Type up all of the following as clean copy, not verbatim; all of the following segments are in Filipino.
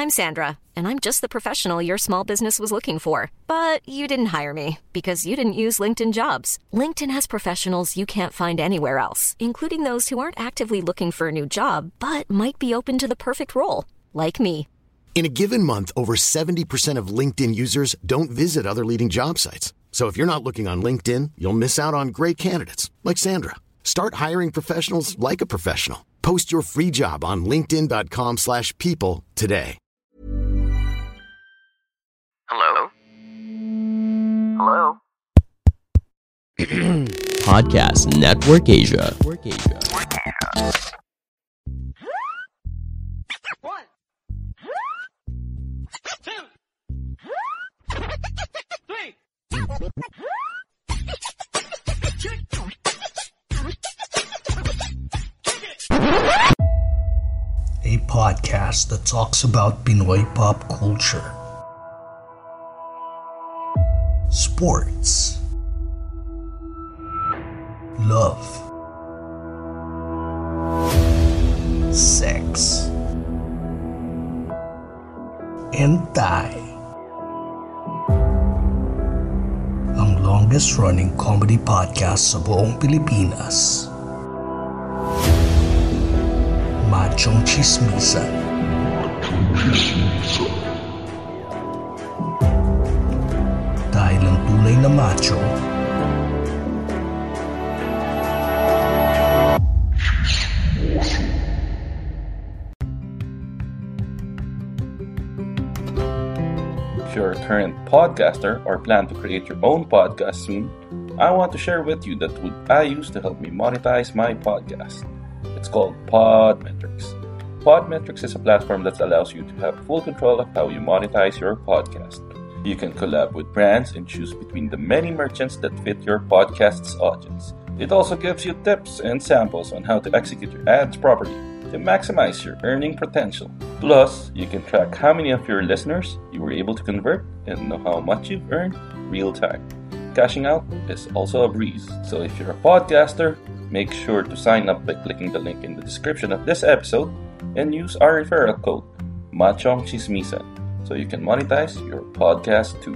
I'm Sandra, and I'm just the professional your small business was looking for. But you didn't hire me because you didn't use LinkedIn Jobs. LinkedIn has professionals you can't find anywhere else, including those who aren't actively looking for a new job, but might be open to the perfect role, like me. In a given month, over 70% of LinkedIn users don't visit other leading job sites. So if you're not looking on LinkedIn, you'll miss out on great candidates like Sandra. Start hiring professionals like a professional. Post your free job on linkedin.com/people today. Hello? Hello? Podcast Network Asia. One, two, three. A podcast that talks about Pinoy pop culture, sports, love, sex, and Thai. Ang longest running comedy podcast sa buong Pilipinas. Machong Chismisan. Dahil ang tunay na macho If you're a current podcaster or plan to create your own podcast soon, I want to share with you the tool I use to help me monetize my podcast. It's called Podmetrics. Podmetrics is a platform that allows you to have full control of how you monetize your podcast. You can collab with brands and choose between the many merchants that fit your podcast's audience. It also gives you tips and samples on how to execute your ads properly to maximize your earning potential. Plus, you can track how many of your listeners you were able to convert and know how much you've earned real time. Cashing out is also a breeze. So if you're a podcaster, make sure to sign up by clicking the link in the description of this episode and use our referral code, Machong Chismisan, so you can monetize your podcast too.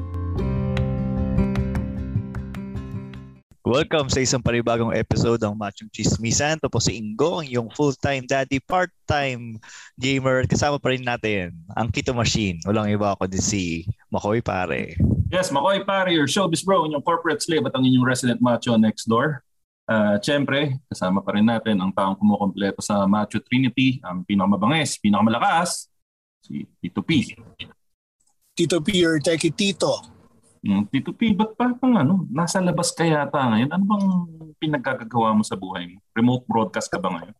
Welcome sa isang panibagong episode ng Machong Chismisan. Ito po si Ingo, ang iyong full-time daddy, part-time gamer. Kasama pa rin natin ang Kito Machine. Walang iba ako din si Makoy Pare. Yes, Makoy Pare, your showbiz bro, inyong corporate slave at ang inyong resident macho next door. Siyempre, kasama pa rin natin ang taong kumukompleto sa Macho Trinity, ang pinakamabangis, pinakamalakas, si Tito P. Tito P, your techie tito. Tito P, ba't parang nasa labas ka yata ngayon? Ano bang pinagkagagawa mo sa buhay mo? Remote broadcast ka ba ngayon?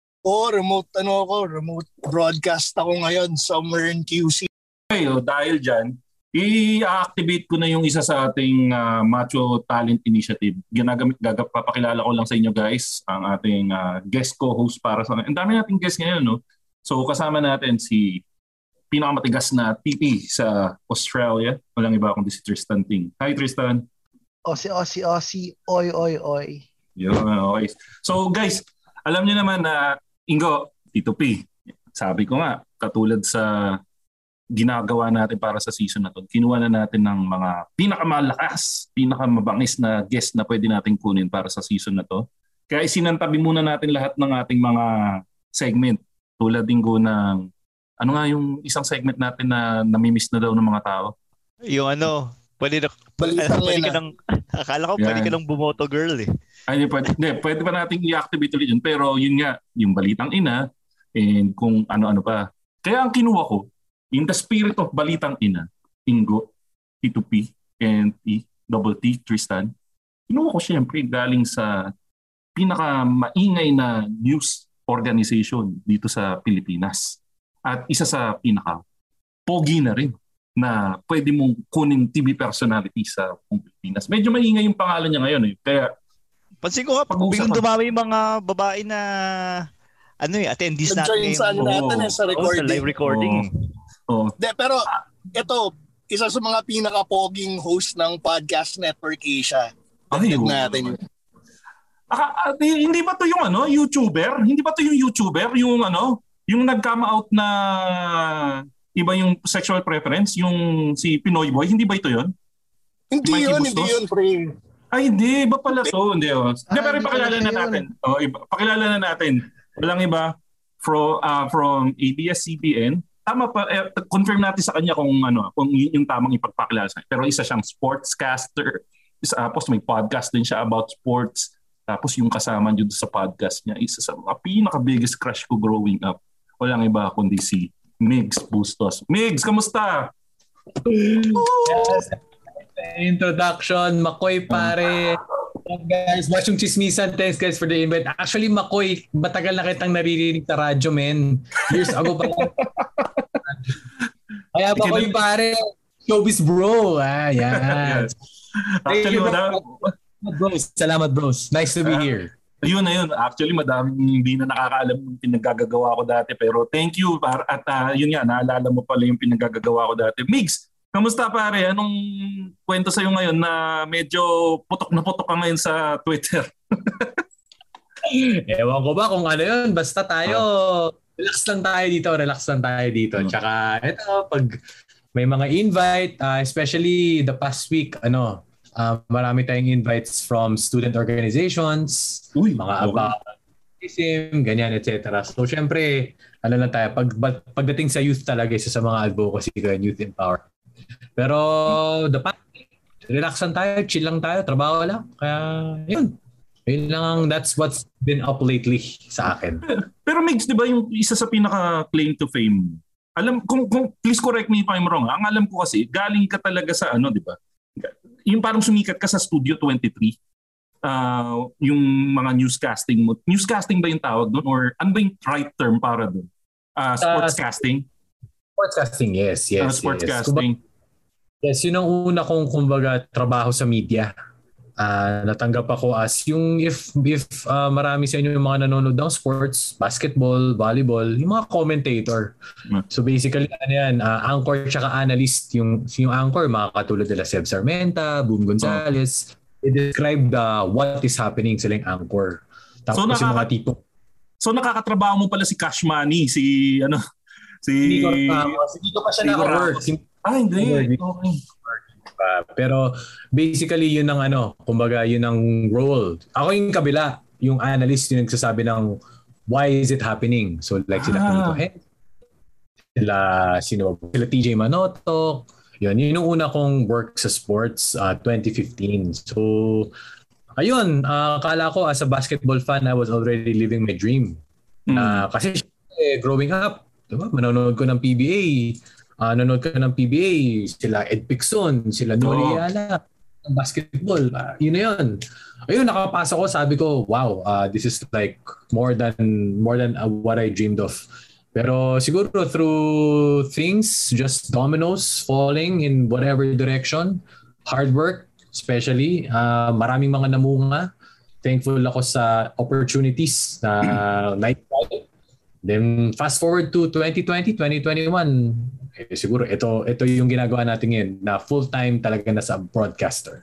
Remote broadcast ako ngayon somewhere in QC. Okay, dahil dyan, i-activate ko na yung isa sa ating Macho Talent Initiative. Papakilala ko lang sa inyo guys, ang ating guest co-host para sa... Ang dami nating guest ngayon, no? So kasama natin si pinakamatigas na TP sa Australia. Walang iba kundi si Tristan Ting. Hi Tristan. Aussie. Oy. Yun, okay. So guys, alam niyo naman na Ingo, Tito P, sabi ko nga, katulad sa ginagawa natin para sa season na to, kinuha na natin ng mga pinakamalakas, pinakamabangis na guest na pwede natin kunin para sa season na to. Kaya isinantabi muna natin lahat ng ating mga segment. Tulad din ko ng, ano nga yung isang segment natin na namimiss na daw ng mga tao? Yung pwede ka nang, akala ko pwede ka nang bumoto girl eh. Ay, pwede pa natin i-activate ulit yun. Pero yun nga, yung balitang ina, and kung ano-ano pa. Kaya ang kinuha ko, in the spirit of balitang ina, Ingo, T2P, and T, Tristan, kinuha ko siyempre galing sa pinaka-maingay na news organization dito sa Pilipinas. At isa sa pinaka-pogi na rin na pwede mong kunin TV personality sa Pilipinas. Medyo maingay yung pangalan niya ngayon eh. Kaya pansin ko biglang dumami yung mga babae na attendees natin. Sa recording. Sa live recording. Pero ito, isa sa mga pinaka-poging host ng Podcast Network Asia. Natin. Hindi ba to yung YouTuber? Hindi ba to yung YouTuber? Yung nag-come out na iba yung sexual preference, yung si Pinoy Boy, hindi ba ito yun? Hindi yun, pre. Ay, hindi. Iba pala to. Hindi, oh. Hindi, pero pakilala na natin. Oh, pakilala na natin. Walang iba from ABS-CBN. Tama pa, confirm natin sa kanya kung yung tamang ipagpakilala sa kanya. Pero isa siyang sportscaster. Tapos may podcast din siya about sports. Tapos yung kasama niyo sa podcast niya, isa sa mga pinaka-biggest crush ko growing up. Walang iba kundi si Migs Bustos. Migs, kamusta? Yes. Introduction, Makoy pare. Guys, watch yung chismisan. Thanks guys for the invite. Actually, Makoy, matagal na kitang naririnig sa radyo, men. Years ago pa lang. Kaya Makoy pare, showbiz bro. Yan. Actually, bros. Salamat bros. Nice to be here. Yun na yun. Actually, madaming hindi na nakakaalam ng pinaggagawa ko dati. Pero thank you. At yun nga, naalala mo pala yung pinaggagawa ko dati. Migs, kamusta pare? Anong kwento sa'yo ngayon na medyo putok na putok ka ngayon sa Twitter? Ewan ko ba kung ano yun. Basta tayo, relax lang tayo dito. Tsaka ito, pag may mga invite, especially the past week, marami tayong invites from student organizations, mga about ganyan, etc. So, syempre, lang tayo, pagdating sa youth talaga, isa sa mga advocacy ko and youth empower. Pero, the past week, relax lang tayo, chill lang tayo, trabaho lang. Kaya, yun lang, that's what's been up lately sa akin. Pero Migs, di ba yung isa sa pinaka-claim to fame? Kung please correct me if I'm wrong. Ang alam ko kasi, galing ka talaga sa di ba? Yung parang sumikat ka sa Studio 23, yung mga newscasting mo. Newscasting ba yung tawag doon? Or ano ba yung right term para doon? Sportscasting? Sportscasting, yes. Sportscasting. Yes, yun ang una kong, kumbaga, trabaho sa media. Natanggap ako as yung if marami sa inyo yung mga nanonood ng sports, basketball, volleyball, yung mga commentator. So basically anchor tsaka analyst, yung anchor mga katulad nila Seb Sarmenta, Boom Gonzales, they describe what is happening sila yung anchor. Tapos yung mga tipo. So nakakatrabaho mo pala si Cash Money, hindi ko pa siya na-work. Hindi. Okay. Pero basically yun ang kumbaga yun ang role. Ako yung kabila, yung analyst yung nagsasabi ng why is it happening. So like sila Pinito sila TJ Manotok, yun yung una kong work sa sports 2015. So ayun, akala ko as a basketball fan I was already living my dream. Kasi growing up, diba, manonood ko ng PBA. Nanonood ka ng PBA, sila Ed Picson, sila Noli Ayala, basketball, yun na yun. Ayun, nakapasok ko, sabi ko, wow, this is like more than what I dreamed of. Pero siguro through things, just dominoes falling in whatever direction, hard work, especially, maraming mga namunga. Thankful ako sa opportunities na night. Then fast forward to 2020, 2021, siguro ito yung ginagawa natin ngayon na full-time talaga na sa broadcaster.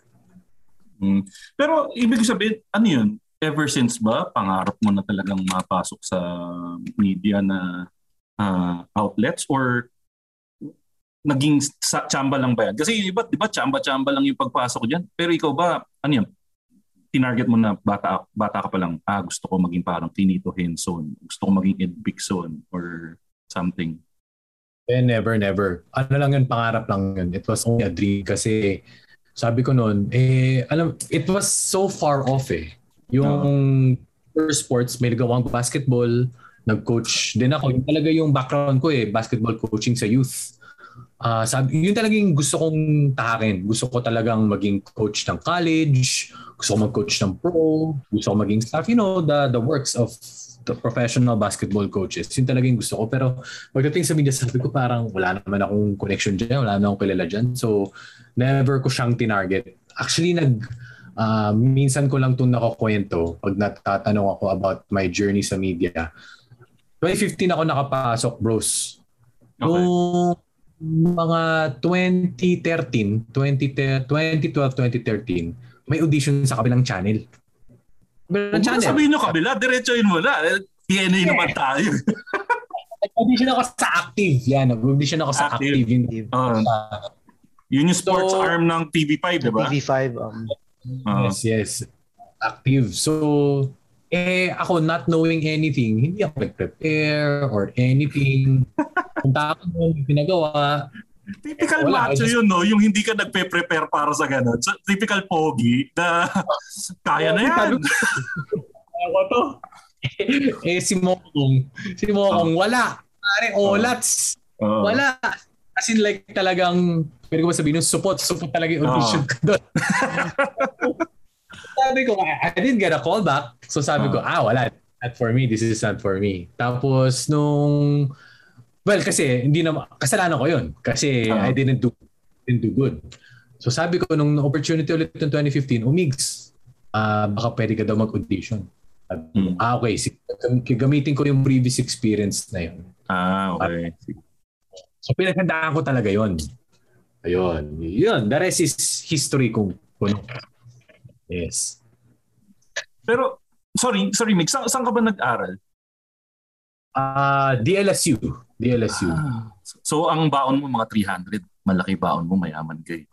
Pero ibig sabihin, ano yun? Ever since ba, pangarap mo na talagang mapasok sa media na outlets or naging tsamba lang ba yan? Kasi iba, di ba, tsamba-tsamba lang yung pagpasok dyan. Pero ikaw ba, ano yun? Tinarget mo na bata ka pa lang, gusto ko maging parang Tinito Henson, gusto ko maging Ed Picson or something? Never. Ano lang yun, pangarap lang yun. It was only a dream kasi sabi ko noon, it was so far off Yung first sports, may nagawang basketball, nag-coach din ako. Yung talaga yung background ko basketball coaching sa youth. Yun talagang gusto kong tahakin. Gusto ko talagang maging coach ng college, gusto ko mag-coach ng pro, gusto ko maging staff, the works of the professional basketball coaches. Yun talagang gusto ko. Pero pagdating sa media, sabi ko parang wala naman akong connection dyan, wala naman akong kilala dyan. So, never ko siyang tinarget. Actually, minsan ko lang itong nakakwento pag natatanong ako about my journey sa media. 2015 ako nakapasok, bros. Okay. Mga 2012, 2013, may audition sa kabilang channel. Kung sabihin nyo kabila, diretsoin mo na. TNA naman tayo. Nag-audition ako sa active. Yan, nag-audition ako sa active. Yun yung sports arm ng TV5, di ba? TV5. Yes. Active. So, ako not knowing anything, hindi ako nag-prepare or anything. Kung ako yung pinagawa. Typical macho yun, no? Yung hindi ka nagpe-prepare para sa ganun. So, typical pogi na kaya na yan. Ako to. Si Mokong, wala. Pare, olats. Wala. As in like talagang, pwede ko ba sabihin, support talaga yung audition ko doon. Sabi ko, I didn't get a call back. So sabi ko, wala. Not for me. This is not for me. Tapos kasi hindi na, kasalanan ko yun. Kasi I didn't do good. So sabi ko, nung opportunity ulit ng 2015, Migs, baka pwede ka daw mag-audition. Okay. Gamitin ko yung previous experience na yun. Okay. So pinaghandaan ko talaga yun. Ayun. Yun. The rest is history kung yes. Pero, sorry Mick, saan ka ba nag-aral? DLSU. So, ang baon mo mga 300. Malaki baon mo, mayaman kayo.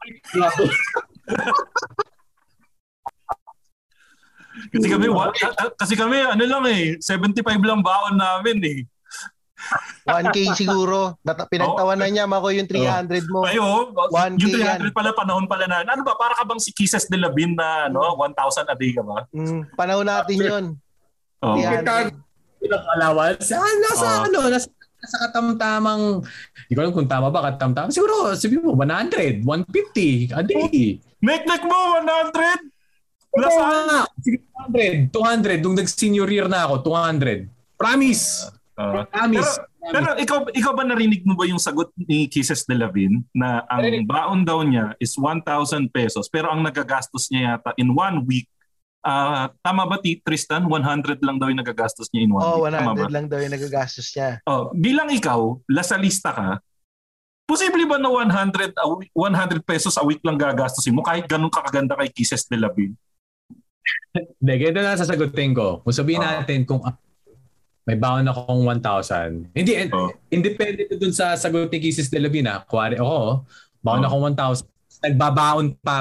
Kasi kami, 75 lang baon namin eh. 1K siguro. Pinagtawanan niya ako yung 300 mo. Ayo, yung 300 pala, panahon pala na. Ano ba, para ka bang si Kisses de la Bin na 1,000 a day ka ba? Panahon natin yun. Ilang allowance. Nasa katamtamang, hindi ko alam kung tama ba katamtamang. Siguro, sabi mo, 100, 150 a day. Nek mo, 100? Wala sana. 200. Nung nag-senior year na ako, 200. Promise. Pero ikaw ba narinig mo ba yung sagot ni Kisses de la Bin na ang baon daw niya is 1,000 pesos pero ang nagagastos niya yata in 1 week, tama ba Tristan? 100 lang daw yung nagagastos niya in 1 week. 100 lang daw yung nagagastos niya. Bilang ikaw, lasalista ka, posible ba na 100 pesos a week lang gagastosin mo kahit ganun kakaganda kay Kisses de la Bin? Hindi, ganito na sasagutin ko. Kung sabihin natin kung may baon akong 1,000. Hindi, independent dun sa sagot ni Kisses de la Bin. Kuwari ako, baon akong 1,000. Nagbabaon pa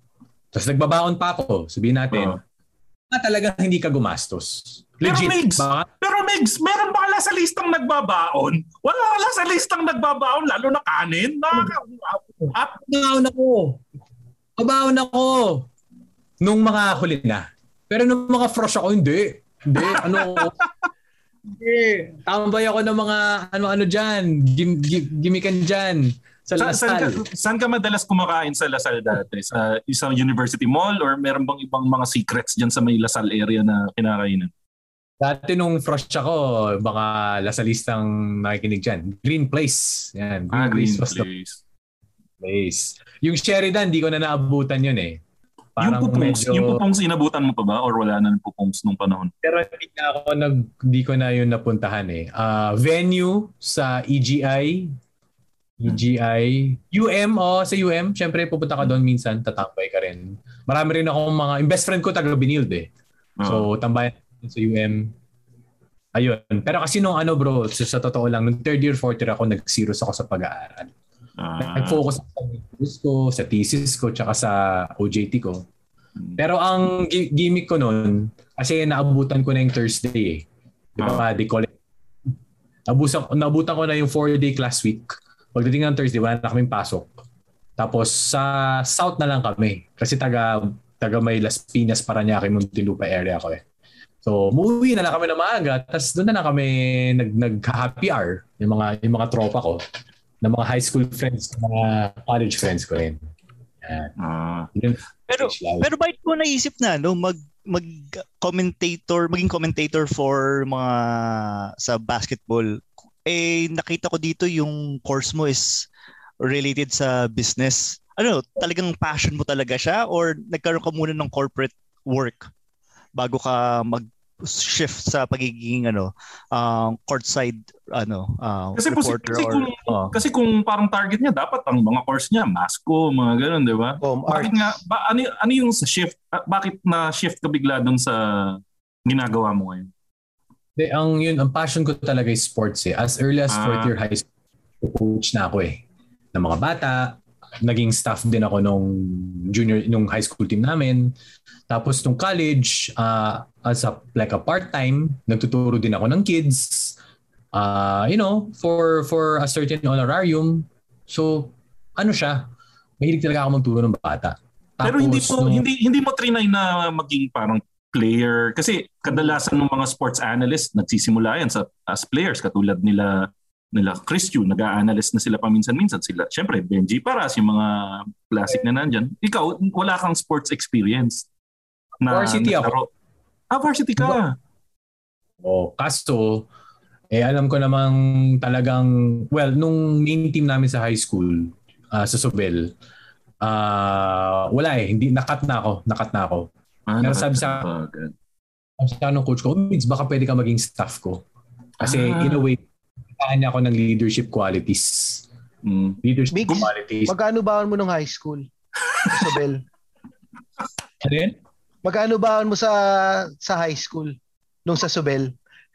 ako. Sabihin natin, talagang hindi ka gumastos. Legit. Pero Migs, meron ba sa listang nagbabaon? Wala sa listang nagbabaon, lalo na kanin. Babaon ako. Nung mga huli na. Pero nung mga frosh ako, hindi. Tambay ako ng mga ano dyan, gimikan dyan. Sa Lasal. Saan ka madalas kumakain sa Lasal dati? Sa isang university mall or meron bang ibang mga secrets dyan sa may Lasal area na kinakainan? Dati nung fresh ako, baka Lasalistang nakikinig dyan. Green Place. Yan. Green Place. Yung Sheridan, di ko na naabutan yun eh. Parang yung Pupongs inabutan mo pa ba or wala na ng Pupongs nung panahon? Pero hindi ko na yun napuntahan eh. Venue sa EGI, sa UM, syempre pupunta ka doon minsan, tatambay ka rin. Marami rin akong yung best friend ko taga Binild eh. So tambayan sa UM. Ayun. Pero kasi nung bro, sa totoo lang, nung third year, fourth year ako, nag-serious ako sa pag-aaral. Nag-focus ako sa thesis ko, tsaka sa OJT ko. Pero ang gimmick ko noon, kasi naabutan ko na yung Thursday eh. Di ba? Naabutan ko na yung 4-day class week. Pagdating ng Thursday, wala na kaming pasok. Tapos sa South na lang kami. Kasi taga may Las Piñas, Parañaque, Muntinlupa area ko eh. So, umuwi na lang kami na maaga. Tapos doon na lang kami nag-happy hour. Yung mga tropa ko. Na mga high school friends, mga college friends ko rin. Pero bakit mo naisip na maging commentator for mga sa basketball? Nakita ko dito yung course mo is related sa business. Talagang passion mo talaga siya or nagkaroon ka muna ng corporate work bago ka shift sa pagiging courtside reporter kasi kung parang target niya dapat ang mga course niya Masco mga ganoon, di ba? Bakit nga ano yung sa shift bakit na shift ka bigla doon sa ginagawa mo ngayon? Ang passion ko talaga is sports eh. As early as fourth year high school, coach na ako eh. Ng mga bata, naging staff din ako nung high school team namin. Tapos nung college, as a part-time, nagtuturo din ako ng kids. For a certain honorarium. So, siya? Mahilig talaga ako magturo ng bata. Tapos, pero hindi mo trinay na maging parang player kasi kadalasan ng mga sports analyst nagsisimula yan as players katulad nila Chris Yu, nag-a-analyst na sila paminsan-minsan sila. Syempre Benji Paras, yung mga classic na nandyan. Ikaw, wala kang sports experience. Varsity ako. Varsity ka. Kaso alam ko namang talagang nung main team namin sa high school sa Sobel, wala hindi nakat na ako. Pero sabi sa nung coach ko, Migs, baka pwede ka maging staff ko. Kasi in a way, kanya ako ng leadership qualities. Leadership Migs, qualities. Magkano baon mo nung high school? Sa Sobel? Ano yun? Magkano baon mo sa high school nung sa Sobel?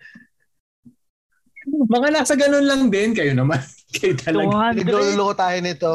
Mga nasa ganun lang din kayo naman. Kayo talaga. Nagluloko tayo nito.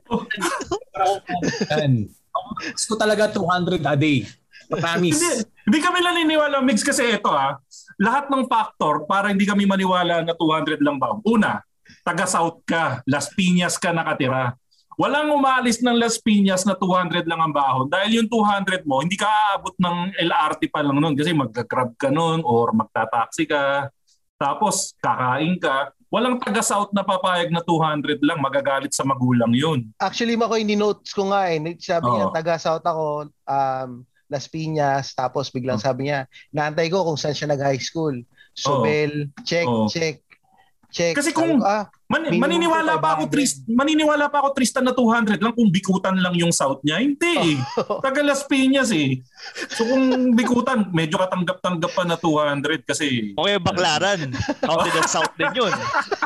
Gusto talaga 200 a day. Promise. Hindi kami naniniwala, Migs, kasi ito lahat ng factor para hindi kami maniwala na 200 lang ba. Una, taga-South ka, Las Piñas ka nakatira. Walang umaalis ng Las Piñas na 200 lang ang bahon dahil yung 200 mo, hindi ka aabot ng LRT pa lang nun kasi mag-grab ka nun or magta-taxi ka. Tapos kakain ka. Walang taga-South na papayag na 200 lang, magagalit sa magulang yun. Actually, Makoy, ni-notes ko nga Sabi niya, taga-South ako, Las Piñas, tapos biglang sabi niya, naantay ko kung saan siya nag-high school. Sobel, check. Kasi kung maniniwala pa ako Tristan na 200 lang kung bikutan lang yung South niya. Hindi. Taga Las Piñas eh. So kung bikutan, medyo katanggap-tanggap pa na 200 kasi okay, Baclaran. Counted as South din yun.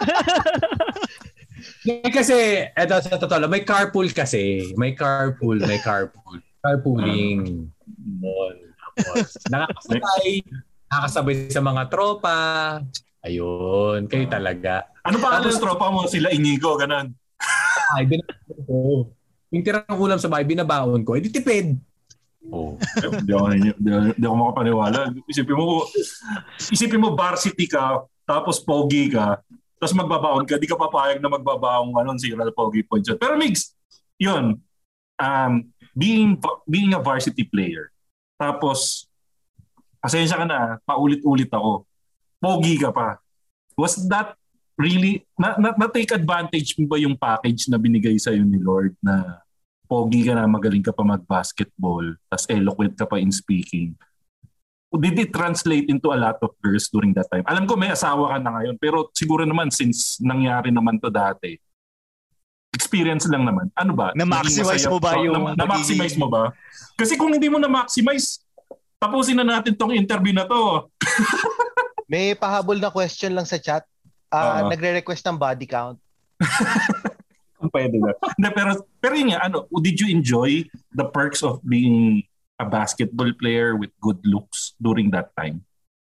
Kasi eto sa totoo lang, may carpool kasi. May carpool. Carpooling. Nakakasabay sa mga tropa. Ayun, kayo talaga. Ano pa ang tropa mo? Sila Inigo, ganun? Ay, binabaon ko. Yung tirang ulam sa bahay, binabaon ko. Di tipid. Hindi ako makapaniwala. Isipin mo varsity ka, tapos pogi ka, tapos magbabaon ka, di ka papayag na magbabaon zero pogi points. Pero Migs, yun, being a varsity player, tapos pasensya ka na, paulit-ulit ako, pogi ka pa. Was that really, na-take advantage mo ba yung package na binigay sa'yo ni Lord na pogi ka na, magaling ka pa mag-basketball, tas eloquent ka pa in speaking? Did it translate into a lot of girls during that time? Alam ko may asawa ka na ngayon, pero siguro naman since nangyari naman to dati, experience lang naman. Ano ba? Na-maximize mo ba yung... Na-maximize mo ba? Kasi kung hindi mo na-maximize, tapusin na natin tong interview na to. May pahabol na question lang sa chat. Nagre-request ng body count. Pwede na. Pero yun nga, did you enjoy the perks of being a basketball player with good looks during that time?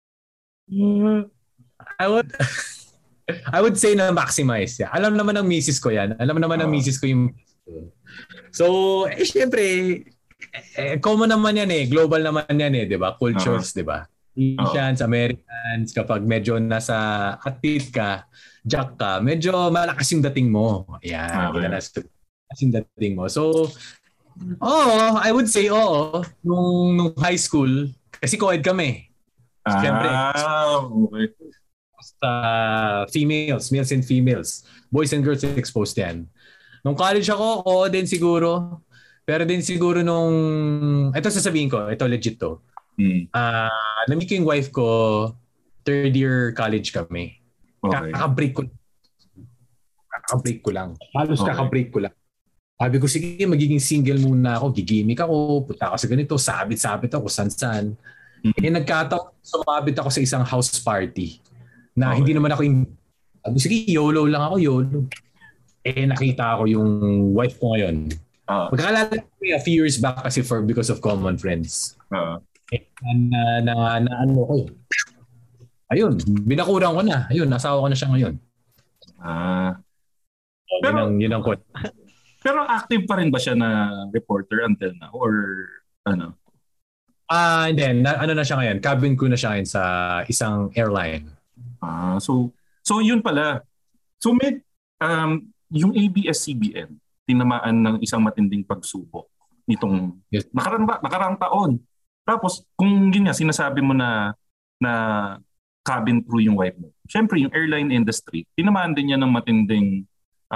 I would say na maximize. Yeah. Alam naman ng misis ko yan. Alam naman ng misis ko yung... So, syempre, common naman yan eh. Global naman yan eh, di ba? Cultures, di ba? Asians, Americans, kapag medyo nasa athlete ka, jack ka, medyo malakas yung dating mo. Ayan, malakas yung dating mo. So, I would say nung high school, kasi co-ed kami. Siyempre. Okay. Females, males and females. Boys and girls exposed yan. Nung college ako, din siguro. Pero din siguro ito sasabihin ko, ito legit to. Namit ko yung wife ko, third year college kami. Okay. Kakabreak ko lang. Halos kakabreak ko lang. Sabi ko, sige, magiging single muna ako. Gigimik ako, punta ako sa ganito, sabit-sabit ako, san-san. Nagkataon, sumabit ako sa isang house party na hindi naman ako sabi, sige, YOLO lang ako, YOLO. Nakita ako yung wife ko ngayon. Magkakalala ko a few years back kasi because of common friends. Ayun, binakuran ko na. Ayun, nasawa ko na siya ngayon. Pero, yun ang quote. Pero active pa rin ba siya na reporter until now? Or ano? Hindi. Ano na siya ngayon? Cabin crew na siya ngayon sa isang airline. So yun pala. So may, yung ABS-CBN, tinamaan ng isang matinding pagsubok nitong nakaraang taon. Tapos, kung yun nga, sinasabi mo na cabin crew yung wife mo. Siyempre, yung airline industry, tinamaan din niya ng matinding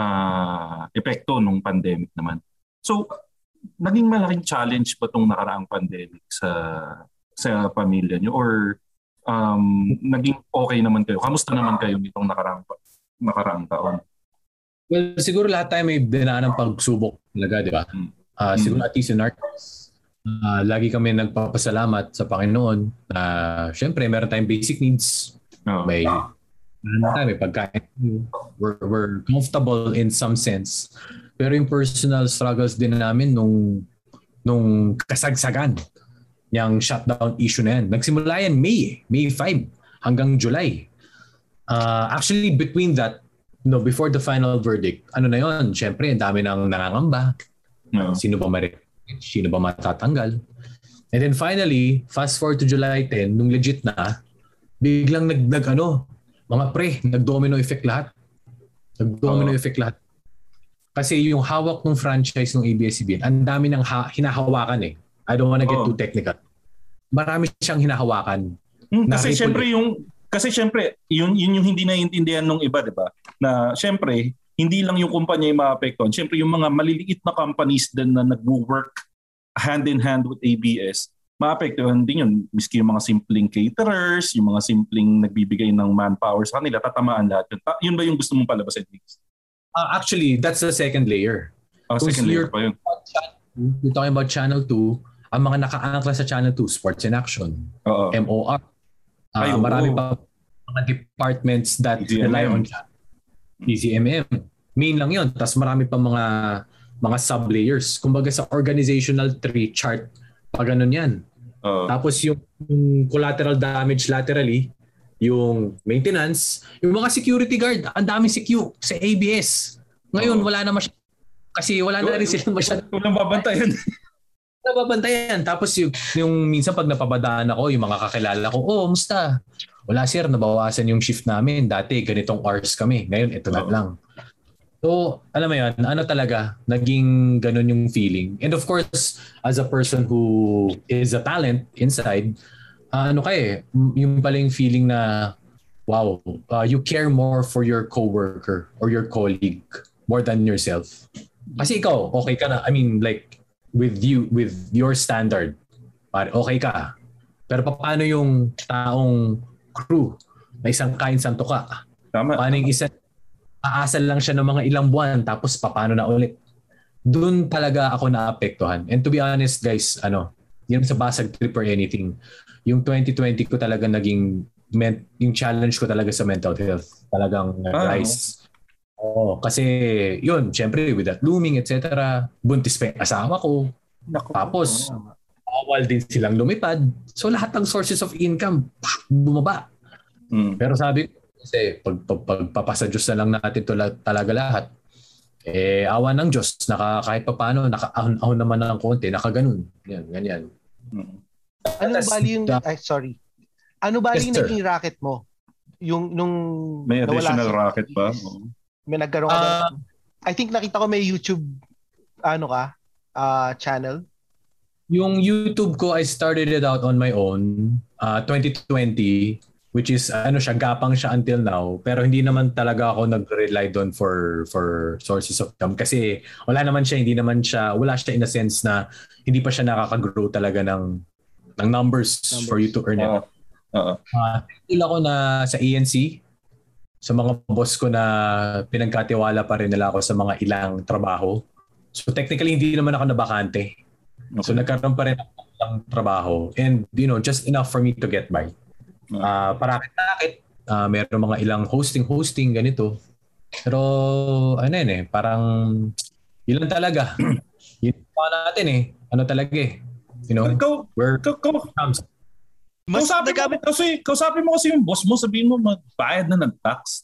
epekto nung pandemic naman. So, naging malaking challenge ba itong nakaraang pandemic sa pamilya niyo? Or naging okay naman kayo? Kamusta naman kayo nitong nakaraang taon? Well, siguro lahat tayo may dinaan ng pagsubok talaga, di ba? Siguro at least in our case, lagi kami nagpapasalamat sa Panginoon na syempre meron tayong basic needs. May pagkain. We're comfortable in some sense. Pero yung personal struggles din namin nung kasagsagan yung shutdown issue na yan. Nagsimula yan May 5 hanggang July. Actually, between that, before the final verdict, ano na yun? Syempre, ang dami nang nangangamba. Sino ba sino ba matatanggal? And then finally, fast forward to July 10, nung legit na, biglang nag-domino effect lahat. Nag-domino effect lahat. Kasi yung hawak ng franchise ng ABS-CBN, ang dami nang hinahawakan eh. I don't wanna get too technical. Marami siyang hinahawakan. Kasi syempre yun yung hindi naiintindihan ng iba, 'di ba? Na syempre hindi lang yung kumpanya yung maapektuhan. Syempre yung mga maliliit na companies din na nagwo-work hand in hand with ABS, maapektuhan din yun. Miski yung mga simpleng caterers, yung mga simpleng nagbibigay ng manpower sa kanila, tatamaan lahat yun. Yun ba yung gusto mong palabasin? Actually, that's the second layer. Second layer pa yun. You're talking about Channel 2, ang mga naka-angkla sa Channel 2, Sports in Action, MOR. Marami pa mga departments that rely on PCMM. Main lang yun. Tapos marami pa mga sub-layers. Kumbaga sa organizational tree chart, pag ganun yan. Tapos yung collateral damage laterally, yung maintenance, yung mga security guard, ang daming secu sa ABS. Ngayon, wala na masyadong. Kasi wala na rin silang masyadong. Walang babantayan. Nababantayan. Tapos yung minsan pag napabadaan ako, yung mga kakilala ko, musta? Wala sir, nabawasan yung shift namin. Dati ganitong hours kami. Ngayon, ito na lang. So, alam mo yun, talaga, naging ganun yung feeling. And of course, as a person who is a talent inside, yung pala yung feeling na, wow, you care more for your coworker or your colleague more than yourself. Kasi ikaw, okay ka na. I mean, like, with your standard, okay ka. Pero paano yung taong crew na isang kain santo ka? Tama. Paano yung isa aasal lang siya ng mga ilang buwan tapos paano na ulit? Doon talaga ako naapektuhan. And to be honest guys, yun sa basag trip or anything, yung 2020 ko talaga naging yung challenge ko talaga sa mental health talagang rise. Kasi yun, syempre with that looming, etc. Buntis pa yung asawa ko. Tapos, bawal din silang lumipad. So lahat ng sources of income, bumaba. Pero sabi ko, kasi pagpapasa Diyos na lang natin talaga lahat. Awa ng Diyos, kahit pa paano, naka-ahon naman ng konti, nakaganon. Yan, ganyan. Ano bali yung, ano bali yung naging racket mo? Yung nung may additional racket pa? May nagkaroon ka I think nakita ko may YouTube channel. Yung YouTube ko, I started it out on my own 2020, which is gapang siya until now, pero hindi naman talaga ako nag-rely doon for sources of income kasi wala siya in a sense na hindi pa siya nakaka-grow talaga ng numbers for you to earn it. Thankful ako na sa ANC, sa mga boss ko na pinagkatiwala pa rin nila ako sa mga ilang trabaho. So technically hindi naman ako nabakante. Okay. So nagkaroon pa rin ako ng trabaho and just enough for me to get by. Parakit-rakit, meron mga ilang hosting ganito. Pero parang yun lang talaga. Yun pa natin talaga . Kausapin mo kasi yung boss mo, sabihin mo magbayad na ng tax.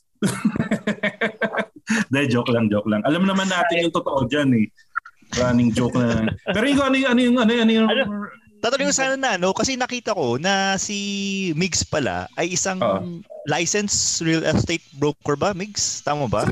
Dahil joke lang. Alam naman natin yung totoo dyan eh. Running joke na. Pero ano yung tatanungin ko sana na, kasi nakita ko na si Migs pala ay isang licensed real estate broker ba, Migs? Tama ba?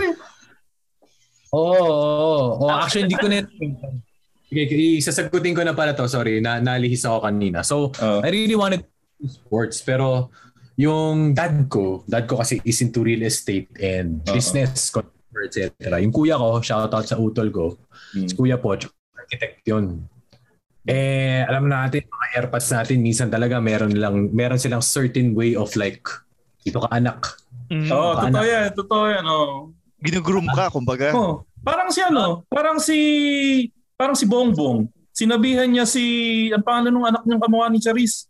Oo. Actually, hindi ko net. Okay, isasagutin ko na pala to. Sorry, nalihis ako kanina. So, I really wanted sports, pero yung dad ko kasi is into real estate and business, etc. Yung kuya ko, shoutout sa utol ko, si Kuya Poch, architect yun. Alam natin, mga airpads natin, minsan talaga meron silang certain way of like, ito ka anak. Totoo yan. Ginugroom ka, kumbaga. Parang si Bongbong. Sinabihan niya ang pangalan ng anak niyang kamukha ni Charis.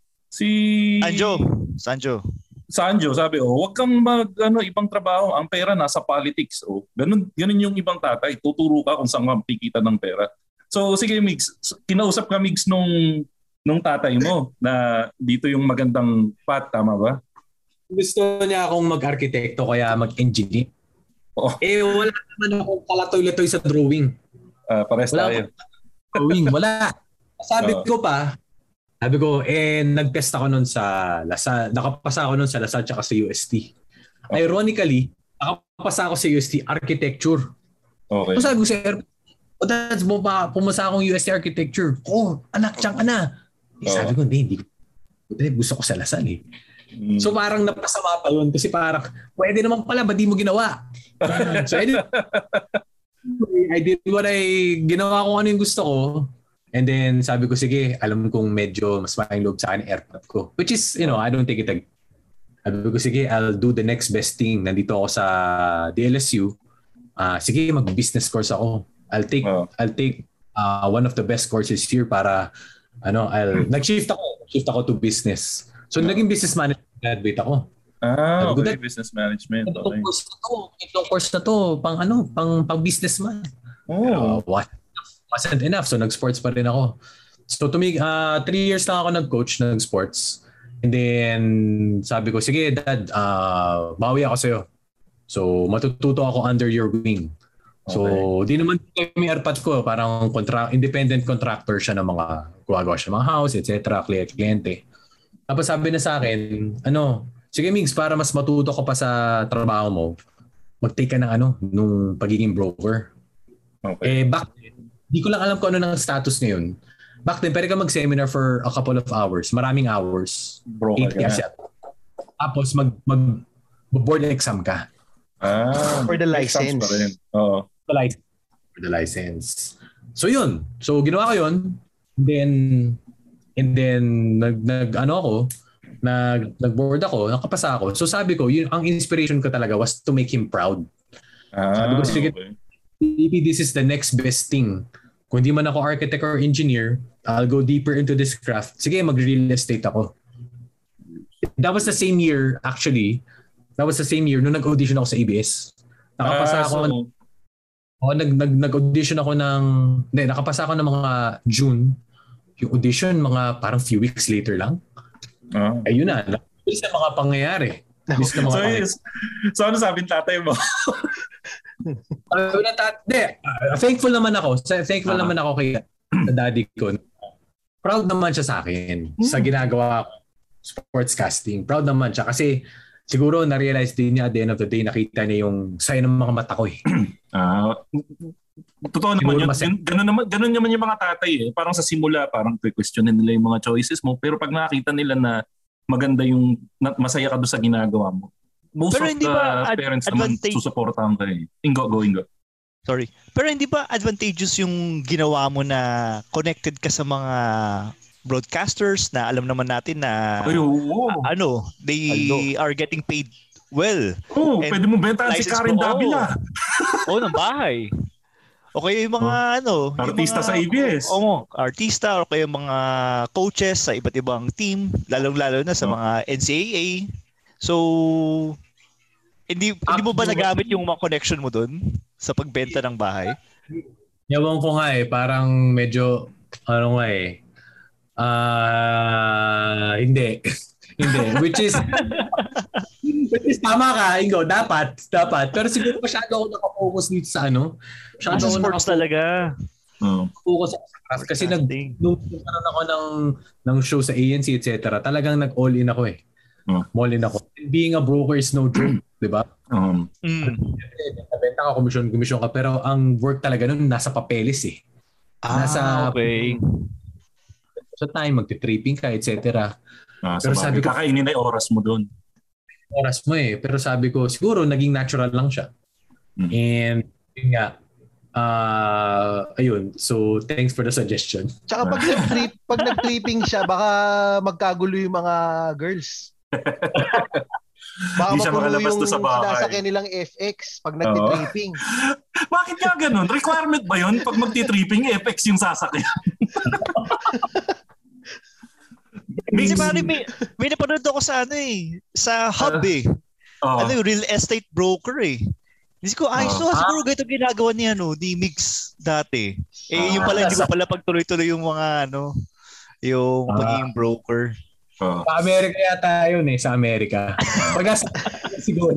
Sanjo, sabi, wag kang ibang trabaho. Ang pera nasa politics. Ganun yung ibang tatay. Tuturo ka kung saan ka pikita ng pera. So sige Migs, kinausap ka Migs nung tatay mo na dito yung magandang path, tama ba? Gusto niya akong mag-arkitekto kaya mag-engineer. Wala naman akong kalatoy-latoy sa drawing. Pares tayo. Drawing, wala. Sabi ko, nag-test ako nun sa Lasal. Nakapasa ako nun sa Lasal tsaka sa UST. Ironically, nakapasa ako sa UST Architecture. Okay. So sabi ko sa that's pumasa akong UST Architecture. Anak, tiyang ka na. Sabi ko, hindi. Gusto ko sa Lasal eh. So parang napasama pa yun kasi parang, pwede naman pala, ba't di mo ginawa? So I did what ginawa ko ano yung gusto ko. And then sabi ko, sige, alam kong medyo mas maing loob sa akin airport ko. Which is, I don't take it again. Sabi ko, sige, I'll do the next best thing. Nandito ako sa DLSU. Sige, mag-business course ako. I'll take one of the best courses here para nag-shift ako to business. So naging business management graduate ako. Okay, business management. Okay. Itong course na to pang businessman. Wasn't enough, so nag-sports pa rin ako. So 3 years lang ako nag-coach ng sports. And then sabi ko, sige dad, bawi ako sa'yo. So matututo ako under your wing. So, di naman kami airpads ko, parang independent contractor siya ng mga gumagawa siya ng mga house, etc., kliyente. Tapos sabi na sa akin, sige Migs, para mas matuto ka pa sa trabaho mo, mag-take ka ng nung pagiging broker. Okay. Back then, di ko lang alam kung ano ng status ngayon. Back then, pwede ka mag-seminar for a couple of hours, maraming hours. Broker ka na. Tapos mag-board exam ka. For the license. For the license. So yun. So ginawa ko yun. And then nag-board ako, nakapasa ako. So sabi ko, ang inspiration ko talaga was to make him proud. Sabi ko, sige, maybe this is the next best thing. Kung di man ako architect or engineer, I'll go deeper into this craft. Sige, mag-real estate ako. That was the same year, actually. That was the same year nung nag-audition ako sa ABS. Nakapasa ako. Nag-audition ako nakapasa ako ng mga June. Yung audition, mga parang few weeks later lang. Ayun na. Bilis na mga pangyayari. So ano sabi ng tatay mo? Thankful naman ako. Thankful naman ako kay daddy ko. Proud naman siya sa akin sa ginagawa ko. Sportscasting. Proud naman siya kasi siguro na-realize din niya at the end of the day, nakita niya yung sign ng mga mata ko eh. Totoo naman yun. Ganun naman yung mga tatay eh. Parang sa simula, parang questionin nila yung mga choices mo. Pero pag nakita nila na maganda yung masaya ka doon sa ginagawa mo, most of the parents naman susuportahan ka eh. Ingo. Sorry. Pero hindi ba advantageous yung ginawa mo na connected ka sa mga broadcasters na alam naman natin na they are getting paid well. Pwede mo bentahan si Karen Davila. Ng bahay. O kaya yung mga artista sa ABS. Artista o kaya mga coaches sa iba't ibang team, lalong-lalo na sa mga NCAA. So hindi mo ba nagamit yung mga connection mo doon sa pagbenta ng bahay? Yawan ko nga parang medyo hindi. Hindi. Which is tama ka, Ingo. Dapat. Pero siguro masyado ako nakafocus dito sa Masyado ako sports talaga. Focus ako kasi nung nagkaroon ako ng show sa ANC, etc. Talagang nag-all in ako eh. All in ako. Being a broker is no joke, di ba? Nabenta ka, komisyon ka, pero ang work talaga nun nasa papeles eh. Okay. Sa time, magti-tripping ka, etc. Pero sabi ko, kakainin na yung oras mo doon. Oras mo eh. Pero sabi ko, siguro naging natural lang siya. And yun nga, ayun. So, thanks for the suggestion. Tsaka pag nag-tripping siya, baka magkagulo yung mga girls. Baka mapuno yung sinasakyan nilang FX pag nagtitripping. Bakit nga ganun? Requirement ba yun? Pag magtitripping, FX yung sasakyan. Kasi may napanood ako sa sa hub eh. Real estate broker eh. Hindi ko siguro ganito ginagawa ni Mix dati. Yung pala hindi ko pala pagtuloy-tuloy yung mga yung pagiging broker. Sa Amerika yata yun eh, sa Amerika. Siguro.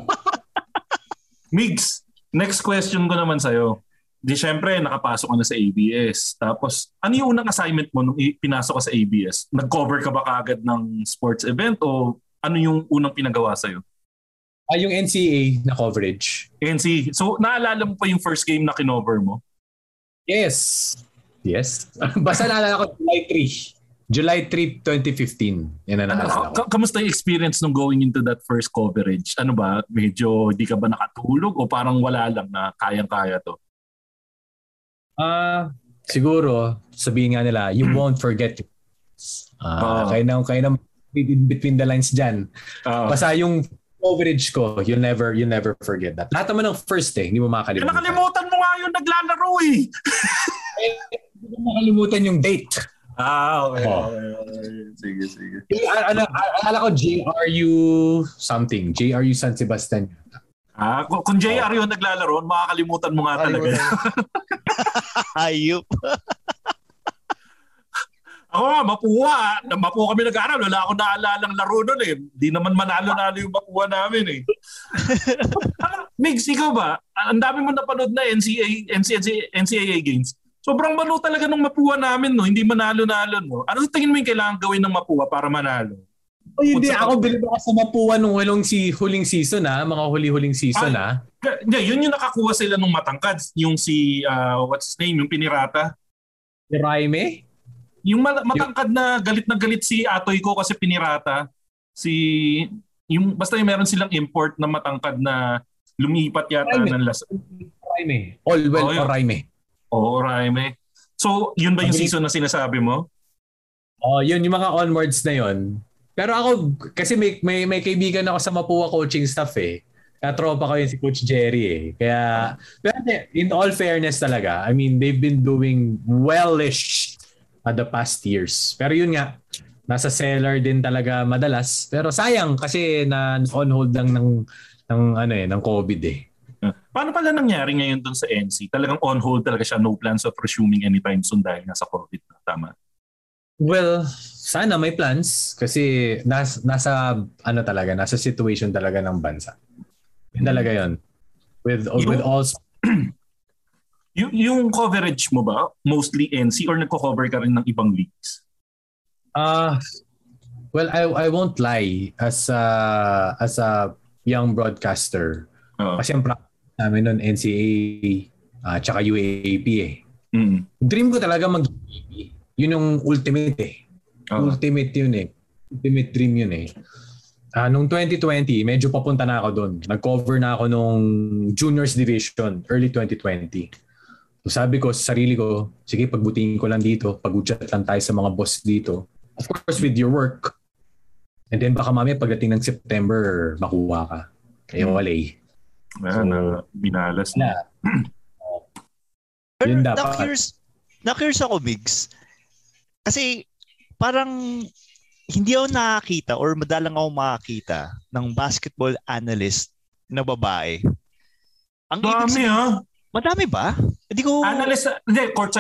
Migs, next question ko naman sa'yo. Di syempre, nakapasok ka na sa ABS. Tapos, ano yung unang assignment mo nung pinasok ka sa ABS? Nag-cover ka ba kaagad ng sports event o ano yung unang pinagawa sa'yo? Yung NCAA na coverage. NCAA. So, naalala mo pa yung first game na kinover mo? Yes. Basta naalala ko July 3, 2015. Yan na naalala ko. Kamusta yung experience nung going into that first coverage? Ano ba? Medyo di ka ba nakatulog o parang wala lang na kayang-kaya to? Siguro, sabihin nga nila, you won't forget it. Kaya na between the lines dyan. Basta yung coverage ko, you'll never forget that. Lahat naman ng first hindi mo makakalimutan. Nakalimutan mo nga yung naglalaro eh. Hindi mo makalimutan yung date. Okay. Sige. Akala ko JRU something. JRU San Sebastian. Kung JR yung naglalaro, makakalimutan mo nga talaga. Ayup. Ako nga, Mapua kami nag-aaral. Wala akong naalalang laro nun eh. Di naman manalo-nalo yung Mapua namin eh. Migs, ikaw ba? Ang dami mo napanood na NCAA games. Sobrang malo talaga ng Mapua namin, no? Hindi manalo-nalo, no? Ano tingin mo yung kailangan gawin ng Mapua para manalo? Hindi, ako bilib ako sa Mapua nung huling season, mga huli-huling season, Yun yung nakakuha sila nung matangkad. Yung si, what's his name? Yung pinirata. Si Raime? Yung matangkad na galit si Atoy ko kasi pinirata. Basta yung meron silang import na matangkad na lumipat yata ng Raime. Allwell o Raime. Oo, Raime. So, yun ba yung season na sinasabi mo? Yun yung mga onwards na yun. Pero ako, kasi may kaibigan ako sa Mapua coaching staff eh. Kaya tropa ko yun si Coach Jerry eh. Kaya, pero in all fairness talaga, I mean, they've been doing well-ish the past years. Pero yun nga, nasa cellar din talaga madalas. Pero sayang kasi na on hold lang ng COVID eh. Paano pala nangyari ngayon dun sa NC? Talagang on hold talaga siya, no plans of resuming anytime soon dahil nasa COVID na. Tama? Well, sana may plans kasi nasa situation talaga ng bansa. Yun talaga yun. With all yung coverage mo ba mostly NC or nagko-cover ka rin ng ibang leagues? Well, I won't lie as a young broadcaster. Kasi ang practice namin noon NCAA tsaka UAAP eh. Dream ko talaga mag-UAAP. Yun yung ultimate eh. Ultimate yun eh. Ultimate dream yun eh. Nung 2020, medyo papunta na ako doon. Nag-cover na ako nung juniors division, early 2020. So sabi ko sa sarili ko, sige, pagbutingin ko lang dito, pag-chat lang tayo sa mga boss dito. Of course, with your work. And then baka mamaya pagdating ng September, makuha ka. Kaya wala eh. Binalas na. Pero na-curious ako, Biggs. Kasi parang hindi ako nakakita or madalang ako makakita ng basketball analyst na babae. Ang dami madami ba? Hindi ko... Analyst,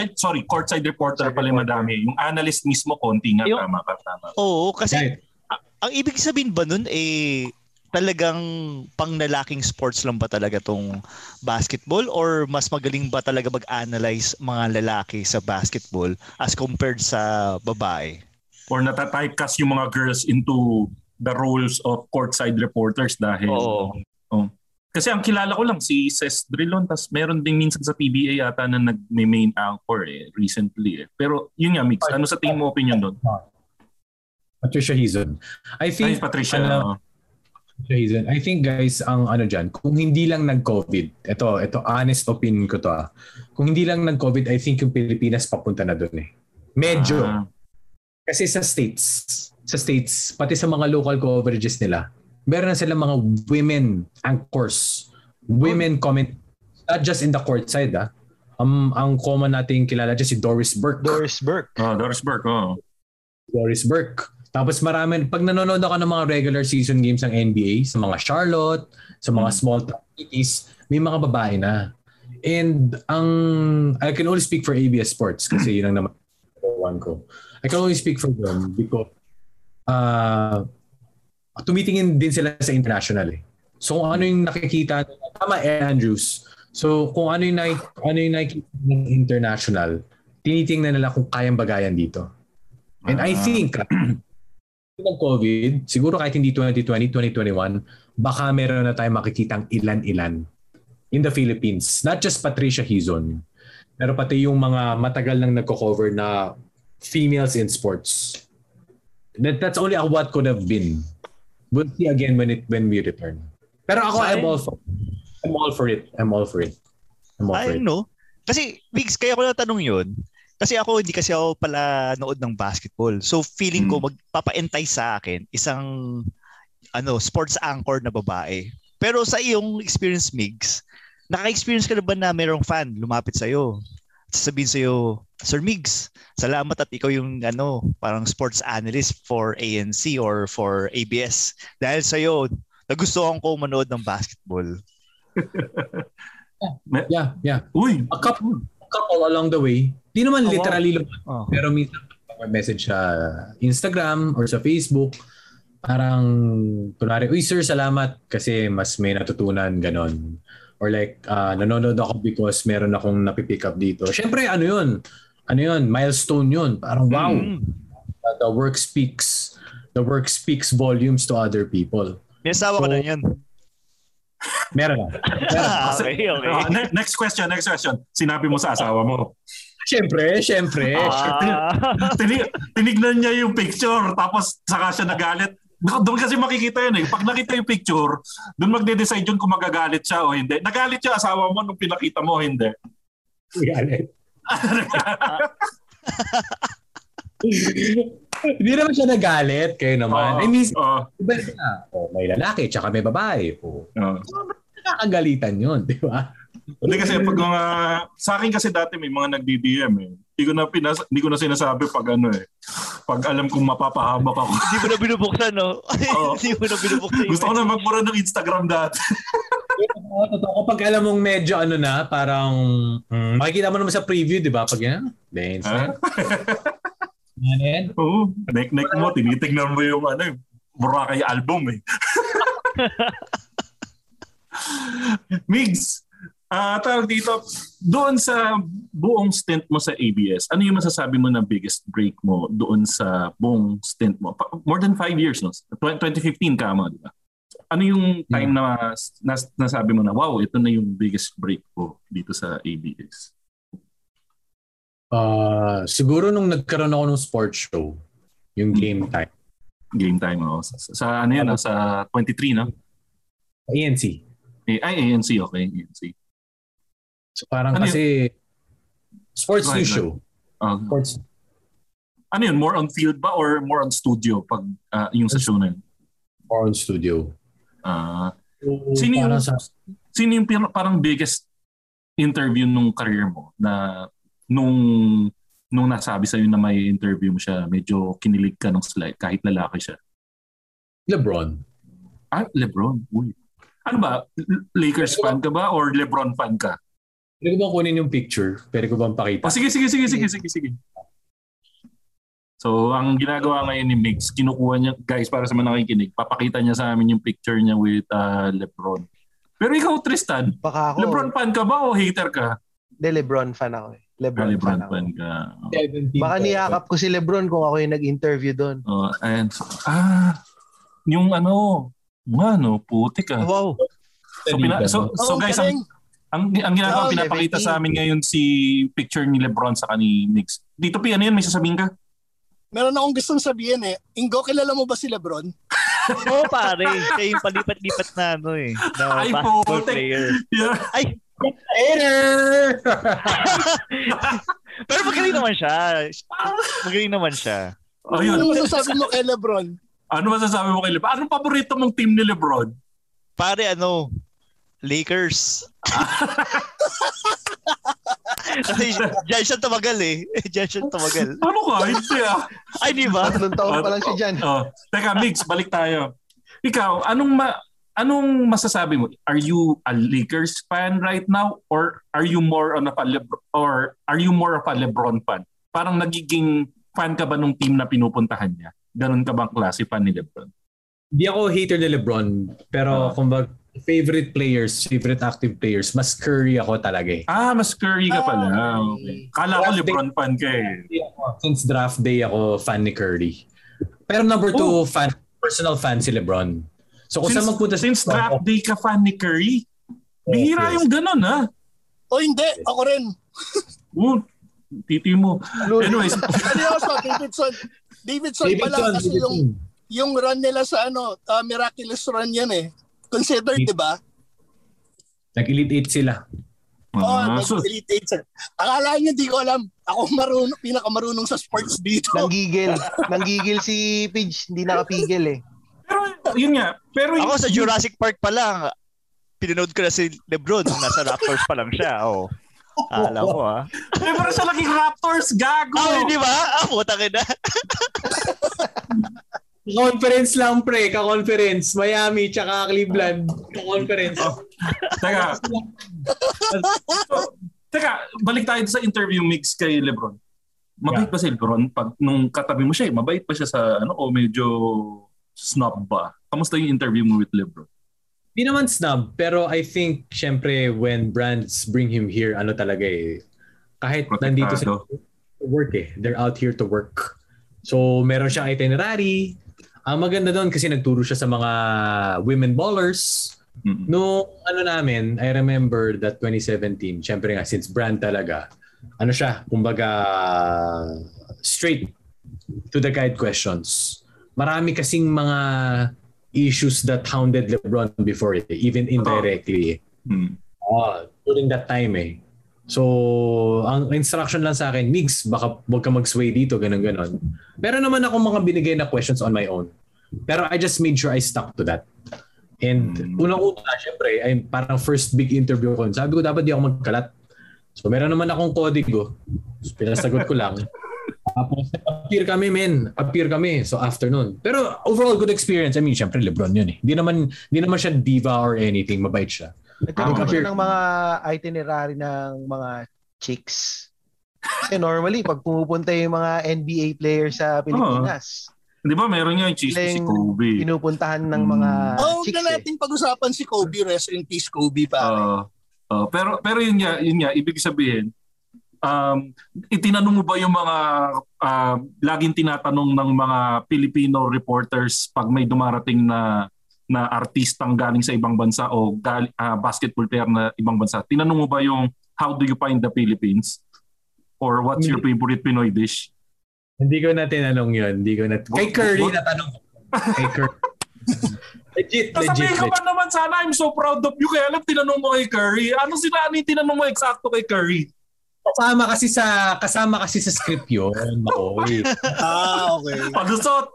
courtside reporter pala madami. Yung analyst mismo, konti nga. Tama. Oo, kasi Ang ibig sabihin ba nun talagang panglalaking sports lang ba talaga tong basketball or mas magaling ba talaga mag-analyze mga lalaki sa basketball as compared sa babae? Or natatypecast yung mga girls into the roles of courtside reporters dahil kasi ang kilala ko lang si Ces Drilon, tas meron din minsan sa PBA yata na nag-main anchor recently. Pero yun nga, Mix, ano sa tingin mo opinion doon? Patricia Hizon. I think Patricia. I think guys, ang dyan, kung hindi lang nag-COVID, ito honest opinion ko to Kung hindi lang nag-COVID, I think yung Pilipinas papunta na doon Medyo. Kasi sa states, pati sa mga local coverages nila, meron na silang mga women anchors, women comment, not just in the court side ang common nating kilala dyan si Doris Burke. Doris Burke. Tapos marami, pag nanonood ako ng mga regular season games ng NBA, sa mga Charlotte, sa mga small cities, may mga babae na. And I can only speak for ABS Sports kasi yun ang naman ko. I can only speak for them because tumitingin din sila sa international So kung ano yung nakikita, tama Andrews. So kung ano yung nakikita ng international, tinitingnan nila kung kayang bagayan dito. And I think ng COVID, siguro kahit hindi 2020, 2021, baka meron na tayong makikitang ilan-ilan in the Philippines. Not just Patricia Hizon, pero pati yung mga matagal nang nagko-cover na females in sports. That's only what could have been. We'll see again when we return. Pero ako, I'm all for it. I know. Kasi, Biggs, kaya ko natanong yun. Kasi hindi kasi ako pala nood ng basketball. So feeling ko magpapa-entice sa akin isang sports anchor na babae. Pero sa iyong experience, Migs, naka-experience ka na ba na mayroong fan lumapit sa'yo? Sasabihin sa'yo, Sir Migs, salamat at ikaw yung parang sports analyst for ANC or for ABS. Dahil sa'yo, nagustuhan ko manood ng basketball. Yeah. Uy, a couple along the way. Di naman literally pero minsan message sa Instagram or sa Facebook, parang kunwari, uy sir, salamat kasi mas may natutunan, ganon. Or like, nanonood ako because meron akong napipick up dito. Siyempre, ano yun? Milestone yun. Parang wow. The work speaks volumes to other people. May asawa ka na yan. Meron na. Okay. Next question. Sinabi mo sa asawa mo. Siyempre. Tinignan niya yung picture tapos saka siya nagalit. Doon kasi makikita yun Pag nakita yung picture, doon magde-decide yun kung magagalit siya o hindi. Nagalit siya asawa mo nung pinakita mo o hindi? Nagalit. Hindi naman siya nagalit. Kayo naman. May lalaki tsaka may babae. Nakakagalitan yun, di ba? Hindi kasi pag sa akin kasi dati may mga nagdi-DM Hindi ko na sinasabi pag pag alam kong mapapahamak ako. Hindi mo na binubuksan, no? Hindi mo na binubuksan. Gusto ko na magmura ng Instagram dati. Totoo. Kapag alam mong medyo parang makikita mo naman sa preview, di ba? Pag yan, dance na. Oo. Neck mo, tinitignan mo yung Boracay album Migs, tawag dito, doon sa buong stint mo sa ABS, ano yung masasabi mo na biggest break mo doon sa buong stint mo? More than 5 years, no? 2015 ka mo, di ba? Ano yung time na nasabi mo na, wow, ito na yung biggest break ko dito sa ABS? Siguro nung nagkaroon ako ng sports show, yung Game Time. Game Time, sa sa 23, no? ANC. ANC, okay. ANC. So parang kasi sports news show. Sports. Ano yun? More on field ba or more on studio pag yung sa show na yun? More on studio. Sino yung parang biggest interview nung career mo na nung nasabi sa'yo na may interview mo siya, medyo kinilig ka nung slide kahit lalaki siya? LeBron. LeBron. Uy. Ano ba? Lakers fan ka ba or LeBron fan ka? Pwede ko bang kunin yung picture? Pwede ko bang pakita? Sige. So, ang ginagawa ngayon ni Mix, kinukuha niya, guys, para sa mga nakikinig, papakita niya sa amin yung picture niya with LeBron. Pero ikaw, Tristan, LeBron fan ka ba o hater ka? Hindi, LeBron fan ako eh. LeBron fan ka. Baka niyakap ko si LeBron kung ako yung nag-interview doon. Yung putik ah. Wow. So guys, ang ginagawa, pinapakita sa amin ngayon si picture ni LeBron sa ni Mix. Dito, ano yan? May sasabihin ka? Meron akong gustong sabihin eh. Ingo, kilala mo ba si LeBron? Oo, pare. Siya yung palipat-lipat na na basketball player. Yeah. Ay! Pero magaling naman siya. Ano masasabi mo kay LeBron? Anong paborito mong team ni LeBron? Pare, Lakers. Kasi dyan siya tumagal eh. Ano ka? Hindi ah. Ay, di ba? Tatlong taon pa lang siya dyan. Teka, Mix, balik tayo. Ikaw, anong masasabi mo? Are you a Lakers fan right now or are you more of a LeBron fan? Parang nagiging fan ka ba nung team na pinupuntahan niya? Ganun ka bang klase fan ni LeBron? Hindi ako hater ni LeBron, pero kumbaga favorite active players, mas Curry ako talaga eh. Mas Curry ka pala. Okay. Kala ko LeBron fan ka eh. Since draft day ako fan ni Curry. Pero number 2 personal fan si LeBron. So kung saan magpunta since draft day ka fan ni Curry? Bihira yung ganun ha? Hindi. Ako rin. Titi mo. Anyways. Davidson pala kasi yung run nila sa miraculous run yan eh. Considered, di ba? Nag-Elite 8 sila. Nag-Elite 8 sila. Akala nyo, di ko alam. Ako pinakamarunong sa sports dito. Nanggigil si Pidge. Hindi nakapigil eh. Pero yun nga. Ako sa Jurassic Park pa lang, pinanood ko na si LeBron. Nasa Raptors pa lang siya. Alam mo Pero siya naging Raptors, gago. Hindi ba? Putang ina. Conference lang pre, ka-conference. Miami tsaka Cleveland, ka-conference. Teka, balik tayo sa interview Mix kay LeBron. Mabait ba si LeBron? Pag nung katabi mo siya, mabait pa siya sa o medyo snob ba? Kamusta yung interview mo with LeBron? Di naman snob, pero I think syempre when brands bring him here, talaga eh. Kahit nandito sila to work eh. They're out here to work. So meron siyang itinerary. Ang maganda doon kasi nagturo siya sa mga women ballers. No, namin, I remember that 2017, syempre nga, since brand talaga, siya, kumbaga, straight to the guide questions. Marami kasing mga issues that hounded LeBron before, even indirectly. During that time So, ang instruction lang sa akin, Migs, baka huwag ka mag-sway dito, ganun-ganon. Pero naman ako mga binigay na questions on my own. Pero I just made sure I stuck to that. And unang-una, syempre, ay parang first big interview ko. Sabi ko, dapat di ako magkalat. So, meron naman akong kodigo. So, pinasagot ko lang. Tapos, appear kami. So, afternoon. Pero overall, good experience. I mean, syempre, LeBron yun eh. Di naman siya diva or anything. Mabait siya. Nagkaroon siya ng mga itinerary ng mga chicks. Kasi normally, pag pumupunta yung mga NBA players sa Pilipinas, di ba meron nga yung si Kobe. Pinupuntahan ng mga chicks. Huwag na natin pag-usapan si Kobe. Rest in peace, Kobe, pare. Pero yun nga, ibig sabihin, itinanong mo ba yung mga laging tinatanong ng mga Filipino reporters pag may dumarating na artistang galing sa ibang bansa o basketball player na ibang bansa? Tinanong mo ba yung how do you find the Philippines? Or what's your favorite Pinoy dish? Hindi ko na tinanong yun. Kay Curry natanong. Kay Curry. legit. Sabihin ka ba naman sana, I'm so proud of you. Kaya alam, tinanong mo kay Curry. Ano tinanong mo eksakto kay Curry? Kasama kasi sa script yun. Okay. Okay. Palusot.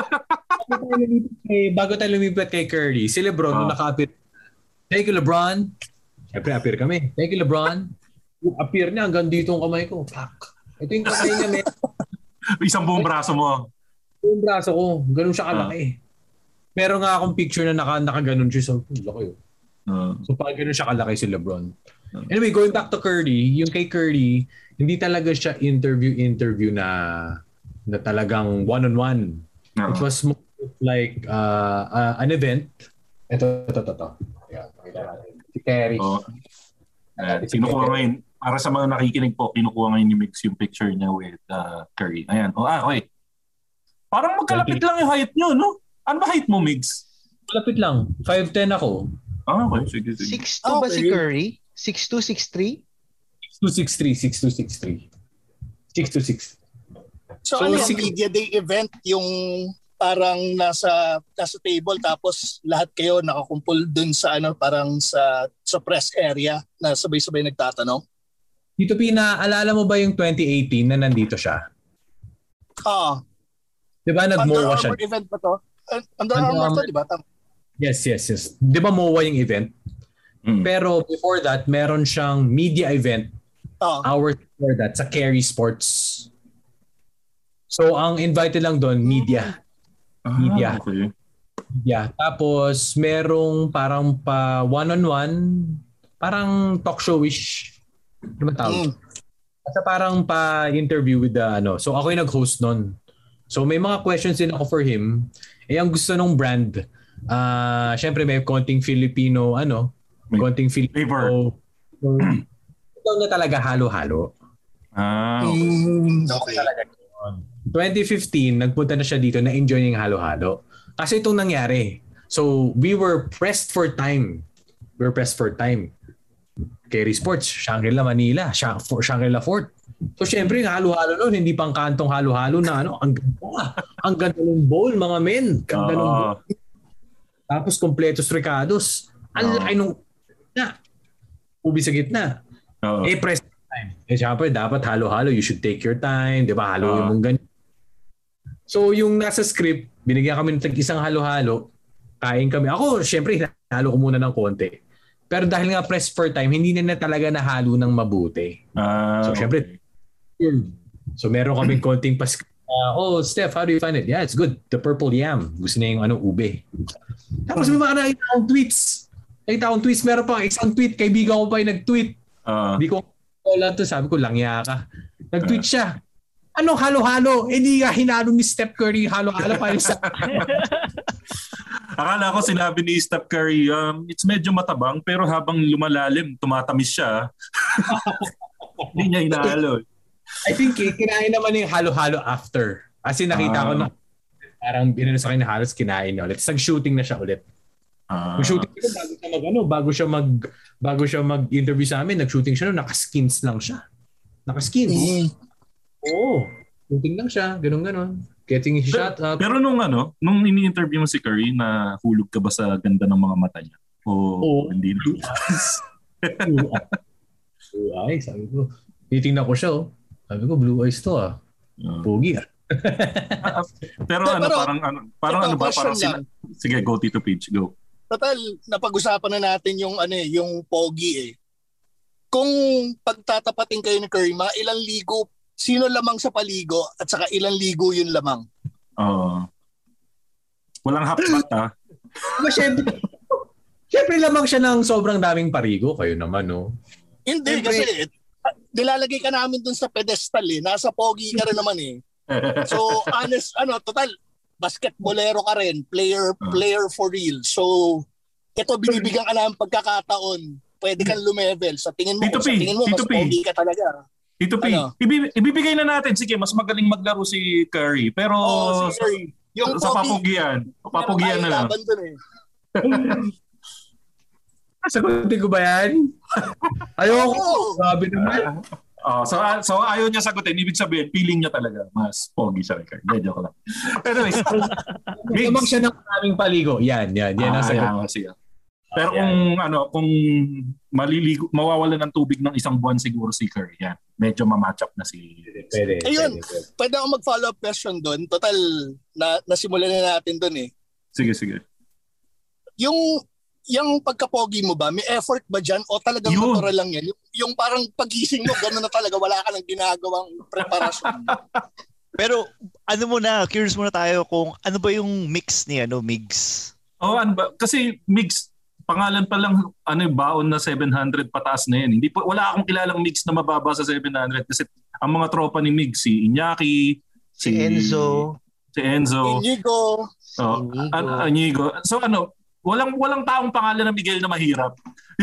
Bago tayo lumipat kay Curry, si LeBron nung naka-appear. Thank you, LeBron. Siyempre, appear kami. Thank you, LeBron. Yung appear niya, hanggang dito ang kamay ko. Fuck. Ito yung kamay niya, man. Isang buong braso mo. Buong braso ko. Ganun siya kalaki. Meron nga akong picture na nakaganon siya. So, laki yun. So, pag ganun siya kalaki si LeBron. Anyway, going back to Curry, yung kay Curry, hindi talaga siya interview na na talagang one-on-one. It was more like an event. Ito. Yeah, si Terry. Kinukuha ngayon, para sa mga nakikinig po, kinukuha ngayon ni Mix yung picture niya with Curry. Ayan. Okay. Parang magkalapit lang yung height niyo, no? Ano ba height mo, Mix? Malapit lang. 5'10 ako. Okay. Sige. 6'2 ba si Curry? 6'2", 6'3"? 6'2", 6'3". So ano yung media day event, yung parang nasa table tapos lahat kayo nakakumpul dun sa parang sa press area na sabay-sabay nagtatanong? Dito alala mo ba yung 2018 na nandito siya? Diba nag-MOA siya? Under Armour event ba to? Under Armour to, diba? Yes. Diba MOA yung event? Pero before that, meron siyang media event. Hours before that, sa Carey Sports. So, ang invited lang doon, media. Okay. Yeah. Tapos, merong parang one-on-one, parang talk show-ish. Ano ba tawag? Kasi parang pa-interview with the So, ako yung nag-host nun. So, may mga questions din ako for him. Ang gusto nung brand, syempre may konting Filipino, konting Filipino. Ito na talaga halo-halo. Okay. 2015, nagpunta na siya dito, na-enjoy niya yung halo-halo. Kasi itong nangyari. So, we were pressed for time. Carey Sports, Shangri-La, Manila, Shangri-La Fort. So, syempre, yung halo-halo noon, hindi pang kantong halo-halo na ang ganda ng bowl, mga men. Ganda ng bowl. Tapos, kompletos recados. Ang laki nung ubi sa gitna. Press time. Siyempre, dapat halo-halo. You should take your time. Di ba? Halo yung mong ganyan. So, yung nasa script, binigyan kami ng isang halo-halo. Kain kami. Ako, syempre, halo ko muna ng konti. Pero dahil nga press for time, hindi na talaga nahalo ng mabuti. So, syempre, so meron kaming konting Steph, how do you find it? Yeah, it's good. The purple yam. Gusto niya yung ube. Tapos may mga nakita akong tweets. Meron pa isang tweet. Kaibigan ko pa yung nag-tweet. Hindi ko wala to. Sabi ko, langya ka. Nag-tweet siya. Anong halo-halo? Hindi nga hinalo ni Steph Curry. Halo-halo pa rin sa... Akala ko sinabi ni Steph Curry, it's medyo matabang pero habang lumalalim, tumatamis siya. Hindi niya hinahalo. I think kinain naman yung halo-halo after. Kasi nakita ko na parang binano sa kanya halos kinain niya ulit. Nag-shooting na siya ulit. Nag-shooting siya bago siya mag-interview sa amin. Nag-shooting siya naka-skins lang siya. Naka-skins. Oo. Shooting lang siya. Ganun. Getting his shot up. Pero nung ini-interview mo si Curry, na hulog ka ba sa ganda ng mga mata niya? O hindi na? Blue eyes. Sabi ko. Titingnan ko siya. Sabi ko, blue eyes to . Pogi . Pero parang sige, go Tito Page, go. Total, napag-usapan na natin yung pogi . Kung pagtatapatin kayo ni Curry, ilang ligo, sino lamang sa paligo at saka ilang ligo yung lamang? Walang hapmat Siyempre lamang siya ng sobrang daming parigo. Kayo naman, no? Hindi, kasi nilalagay ka namin dun sa pedestal . Nasa pogi ka rin naman . So, honest, total, basketballero ka rin. Player for real. So, ito binibigyan ka namin pagkakataon. Pwede kang lumevel. Sa tingin mo, mas pogi ka talaga. Tito P, ibibigay na natin. Sige, mas magaling maglaro si Curry. Pero si Curry. Yung sa papugian na lang. Sagutin ko ba yan? Ayoko. Sabi naman. So ayaw niya sagutin. Ibig sabihin, feeling niya talaga mas pogi siya kay Curry. Medyo ko lang. Anyways. Lamang siya ng maraming paligo. Yan ang sagot. Siya. Pero kung mawawalan ng tubig ng isang buwan siguro si Curry, yan. Medyo ma-match up na si... Ayun, pwede ako mag-follow up question doon. Total, nasimulan na natin doon . Sige. Yung pagkapogi mo ba, may effort ba dyan o talagang natural lang yan? Yung parang pagising mo, gano'n na talaga, wala ka nang ginagawang preparasyon. Pero curious muna tayo kung ano ba yung mix ni Migs? Ano ba? Kasi Migs, pangalan pa lang baon na 700 pataas na yan. Wala akong kilalang Migs na mababa sa 700 kasi ang mga tropa ni Migs, si Iñaki, Si Enzo. Inigo. Inigo. So walang taong pangalan na Miguel na mahirap.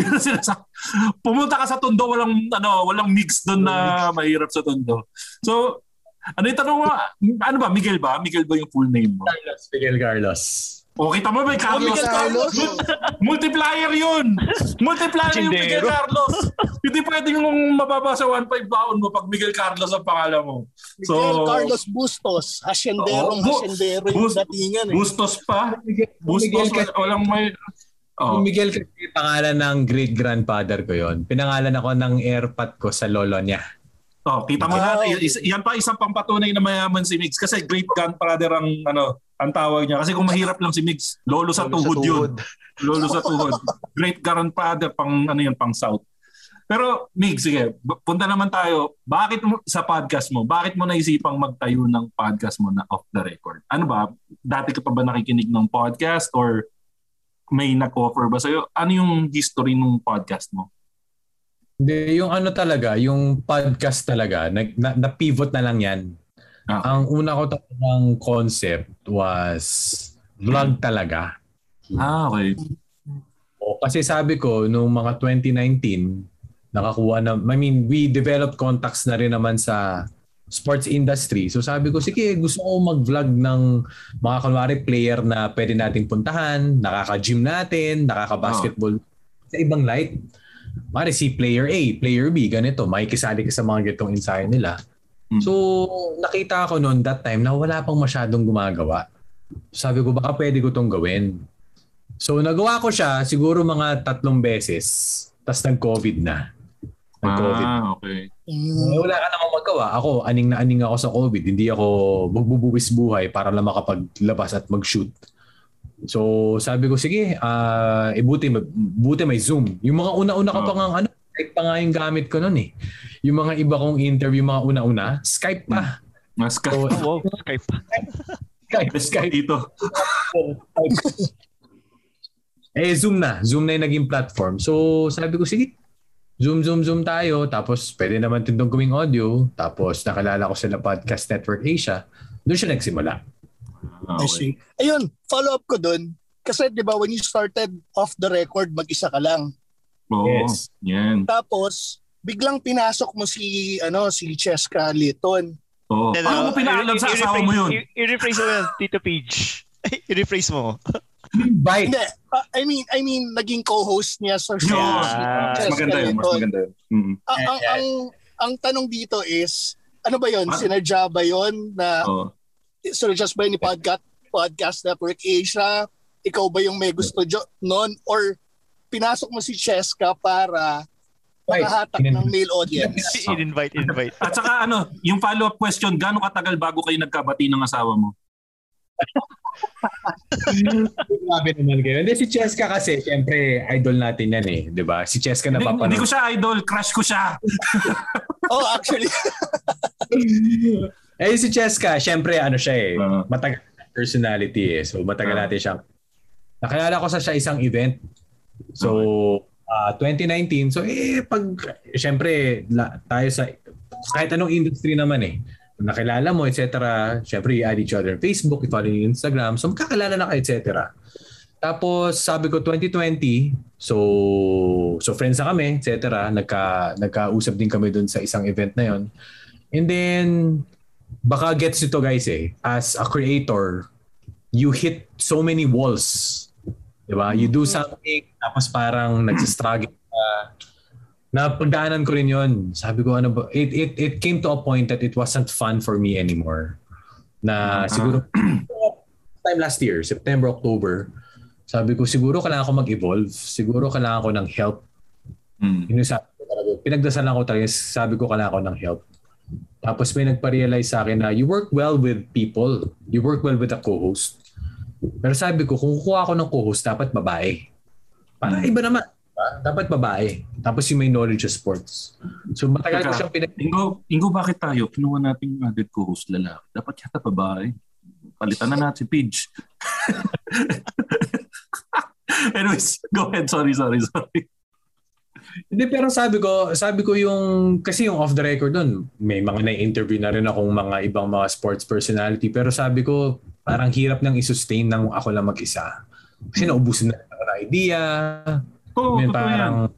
Pumunta ka sa Tondo, walang mix doon na mahirap sa Tondo. So, ano yung tanong mo? Ano ba? Miguel ba yung full name mo? Miguel Carlos. O, kita mo ba yung Carlos? Miguel Carlos. Multiplier yun. Multiplier yung Miguel Carlos. Hindi pwede yung mababa sa 1.5 baon mo pag Miguel Carlos ang pangalan mo. Miguel Carlos Bustos. Hasyendero yung datingan. Bustos pa. Bustos, walang may... Miguel kasi pangalan ng great-grandfather ko yon. Pinangalan ako ng airpot ko sa lolo niya. Kita mo na. Yan pa isang pampatunay na mayaman si Migs. Kasi great-grandfather ang tawag niya. Kasi kung mahirap lang si Migs, lolo sa tuhod yun. Lolo sa tuhod. Great-grandfather pang South. Pero Migs, sige, punta naman tayo. Sa podcast mo, bakit mo naisipang magtayo ng podcast mo na off the record? Ano ba? Dati ka pa ba nakikinig ng podcast or may nag-offer ba sa'yo? Ano yung history ng podcast mo? Hindi, yung yung podcast talaga, na-pivot na lang yan. Ang una ko talagang concept was vlog talaga. Okay. Kasi sabi ko, noong mga 2019, we developed contacts na rin naman sa sports industry. So sabi ko, sige, gusto ko mag-vlog ng mga kunwari player na pwede nating puntahan, nakaka-gym natin, nakaka-basketball sa ibang light. Mari si player A, player B, ganito, makikisali ka sa mga ganitong ensayo nila. So nakita ko noon that time na wala pang masyadong gumagawa. Sabi ko, baka pwede ko tong gawin. So nagawa ko siya siguro mga 3 beses. Tapos nag-COVID na. Okay. Wala ka namang magawa. Ako, aning na aning ako sa COVID. Hindi ako magbubuwis buhay para lang makapaglabas at mag-shoot. So sabi ko, sige, buti may Zoom. Yung mga una-una ka pa nga, Skype pa nga yung gamit ko noon eh. Yung mga iba kong interview, mga una-una, Skype pa. Skype. Skype pa. Skype dito. Zoom na yung naging platform. So sabi ko, sige, Zoom tayo. Tapos pwede naman tindong gawing audio. Tapos nakalala ko sila Podcast Network Asia. Doon siya nagsimula. I see. Ayun, follow-up ko doon. Kasi di ba when you started off the record, mag-isa ka lang. Yes. Yan. Tapos, biglang pinasok mo si Cheska Liton. Paano mo pinaalam sa asawa mo yun? I-rephrase mo yun, Tito Page. I-rephrase mo. Bye. Hindi, I mean, naging co-host niya sa show. Mas maganda yun. Mm-hmm. Ang tanong dito is, ano ba yun? Sinadya ba yun na sinadya ba yun ni Podcast Network Asia? Ikaw ba yung may gusto noon? Or pinasok mo si Cheska para makahatak ng male audience? Invite. At saka yung follow-up question, gaano katagal bago kayo nagkabati ng asawa mo? Grabe naman kayo. Hindi, si Cheska kasi, syempre, idol natin yan eh. Diba? Si Cheska napapanood. Hindi ko siya idol, crush ko siya. Actually. Si Cheska, syempre, siya eh. Matagal personality eh. So, matagal natin siyang. Nakilala ko sa siya isang event. So, 2019. So, syempre, tayo sa, kahit anong industry naman eh. Nakilala mo, etc. Syempre, i-add each other Facebook, i-follow yung Instagram. So, magkakilala na kayo, etc. Tapos, sabi ko, 2020, so friends na kami, etc. Nagkausap din kami dun sa isang event na yon. And then, baka gets ito guys eh. As a creator, you hit so many walls. Diba? You do something, tapos parang nagsistruggle ka. Napagdaanan ko rin yun. Sabi ko, it came to a point that it wasn't fun for me anymore. Na siguro, time last year, September, October, sabi ko, siguro kailangan ko mag-evolve. Siguro kailangan ko ng help. Pinagdasalan ko talaga, sabi ko kailangan ko ng help. Tapos may nagpa-realize sa akin na you work well with people. You work well with a co-host. Pero sabi ko, kung kukuha ako ng co-host, dapat babae. Para iba naman. Dapat babae. Tapos yung may knowledge of sports. So matagal ko siyang Ingo, bakit tayo? Kinuha natin yung added co-host lalaki. Dapat yata babae. Palitan na natin si Pidge. Anyways, go ahead. Sorry. Hindi, pero sabi ko yung, kasi yung off the record doon, may mga na-interview na rin akong mga ibang mga sports personality, pero sabi ko, parang hirap nang i-sustain ng ako lang mag-isa. Kasi naubusan na ako ng idea. Parang,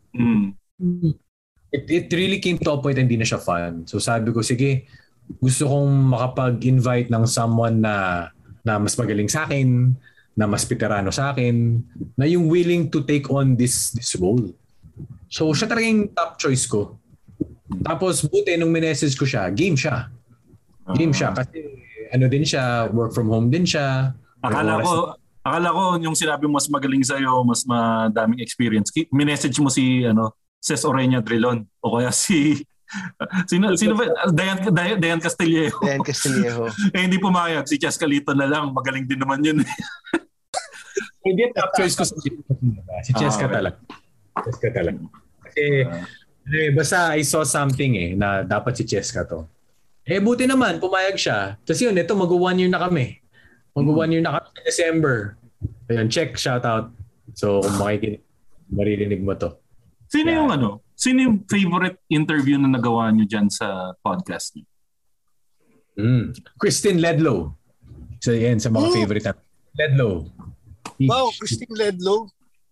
it really came to a point hindi na siya fun. So sabi ko, sige, gusto kong makapag-invite ng someone na mas magaling sa akin, na mas veterano sa akin, na yung willing to take on this role. So siya talaga yung top choice ko. Tapos buti nung minessage ko siya, game siya. Kasi ano din siya, work from home din siya. Akala ko yung sinabi mo mas magaling sa'yo, mas madaming experience. Minessage mo si Ces Orenia Drilon o kaya sino ba? Dayan Castillejo. Dayan Castillejo. Hindi pumayag. Si Chas Calito na lang. Magaling din naman yun. Hindi, top choice ko si Cheska talaga. Cheska talaga. Kasi basta I saw something na dapat si Cheska to. Buti naman, pumayag siya. Tapos yun, ito mag-1 year na kami. Mag-1 year na kami in December. Ayun, check, shout out. So kung maririnig mo to. Sino yung favorite interview na nagawa niyo dyan sa podcast niyo? Kristin Ledlow. So yan, sa mga favorite. Ledlow. Wow, Kristin Ledlow.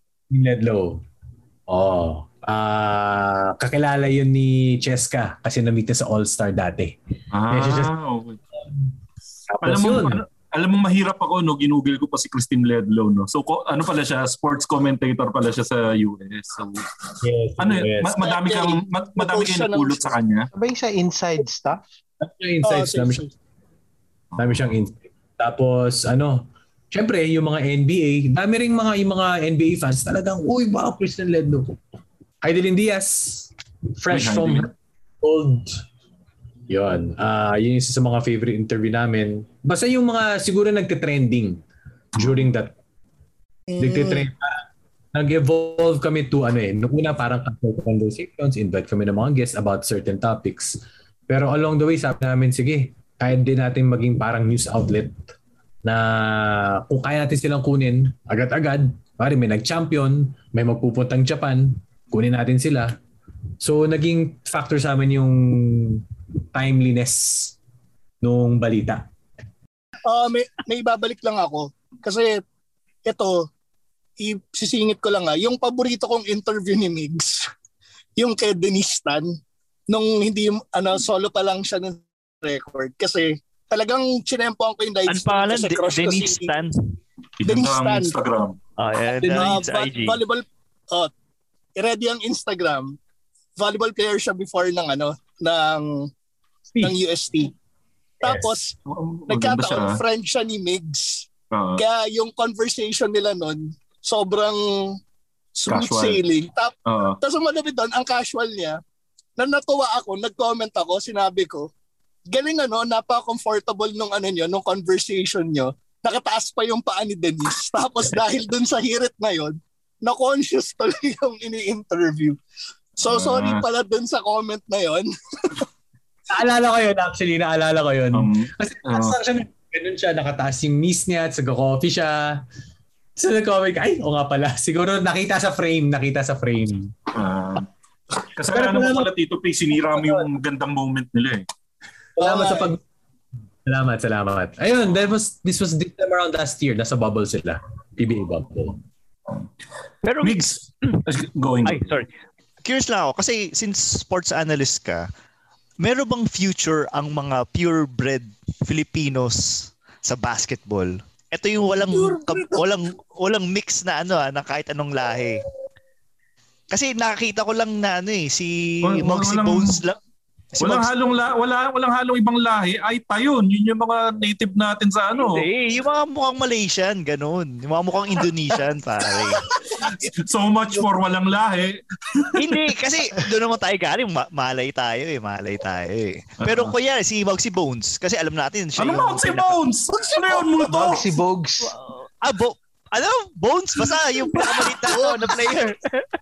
Kakilala yun ni Cheska kasi na-meet niya sa All-Star dati. Okay. Alam mo mahirap ako ginugol ko pa si Kristin Ledlow So ano pala siya, sports commentator pala siya sa US. So yes, madami kang napulot sa kanya. Sabay sa inside stuff. Dami siyang insight. Tapos syempre yung mga NBA, dami ring yung mga NBA fans talagang, uy, wow, Kristin Ledlow. Heidelin Diaz, fresh from old. Yun. Yun isa sa mga favorite interview namin. Basta yung mga siguro nagte-trending during that. Nagte-trend. Nag-evolve kami to nung una parang conversations, invite kami ng mga guests about certain topics. Pero along the way, sabi namin, sige, kaya din natin maging parang news outlet na kung kaya natin silang kunin agad-agad, pare may nag-champion, may magpupuntang Japan, kunin natin sila. So naging factor sa amin yung timeliness nung balita. May babalik lang ako kasi ito sisingit ko lang yung paborito kong interview ni Migs yung kay Denise Tan nung hindi solo pa lang siya ng record kasi talagang chinempoan ko yung live stream. Ano pangalan? Denise Tan? Denise Tan. Instagram. IG. Volleyball. I-ready ang Instagram. Volleyball player siya before ng UST. Tapos, nagkataon friend siya ni Migs. Kaya yung conversation nila nun, sobrang smooth casual. Sailing. Tapos malapit doon, ang casual niya, natuwa ako, nag-comment ako, sinabi ko, galing napaka-comfortable nung nung conversation nyo. Nakataas pa yung paa ni Denise. Tapos dahil dun sa hirit na yon, na-conscious tuloy yung ini-interview. So sorry pala dun sa comment na yon. Naalala ko yun. Kasi ganun siya, nakataas yung knees niya at nag-coffee siya. So nag-comment ka, oo nga pala. Siguro nakita sa frame. Kasi pala Tito P, sinira mo yung magandang moment nila Salamat. Ayun, this was this time around last year. Nasa bubble sila. PBA bubble. Pero Migs, going. Sorry. Curious lang ako kasi since sports analyst ka, meron bang future ang mga purebred Filipinos sa basketball? Ito yung walang mix na na kahit anong lahi. Kasi nakakita ko lang na si Moxie Bones lang. Walang halong ibang lahi. Ay tayon, yun yung mga native natin sa Hindi, yung mga mukhang Malaysian, ganun. Yung mga mukhang Indonesian, pare. So much for walang lahi. Hindi, kasi doon naman tayo galing. Malay tayo eh. Pero kuya, si Moxie Bones, kasi alam natin siya Moxie Bones? Ano yun mo to? Moxie Bogues. Bones, basta yung pinakamalita na player.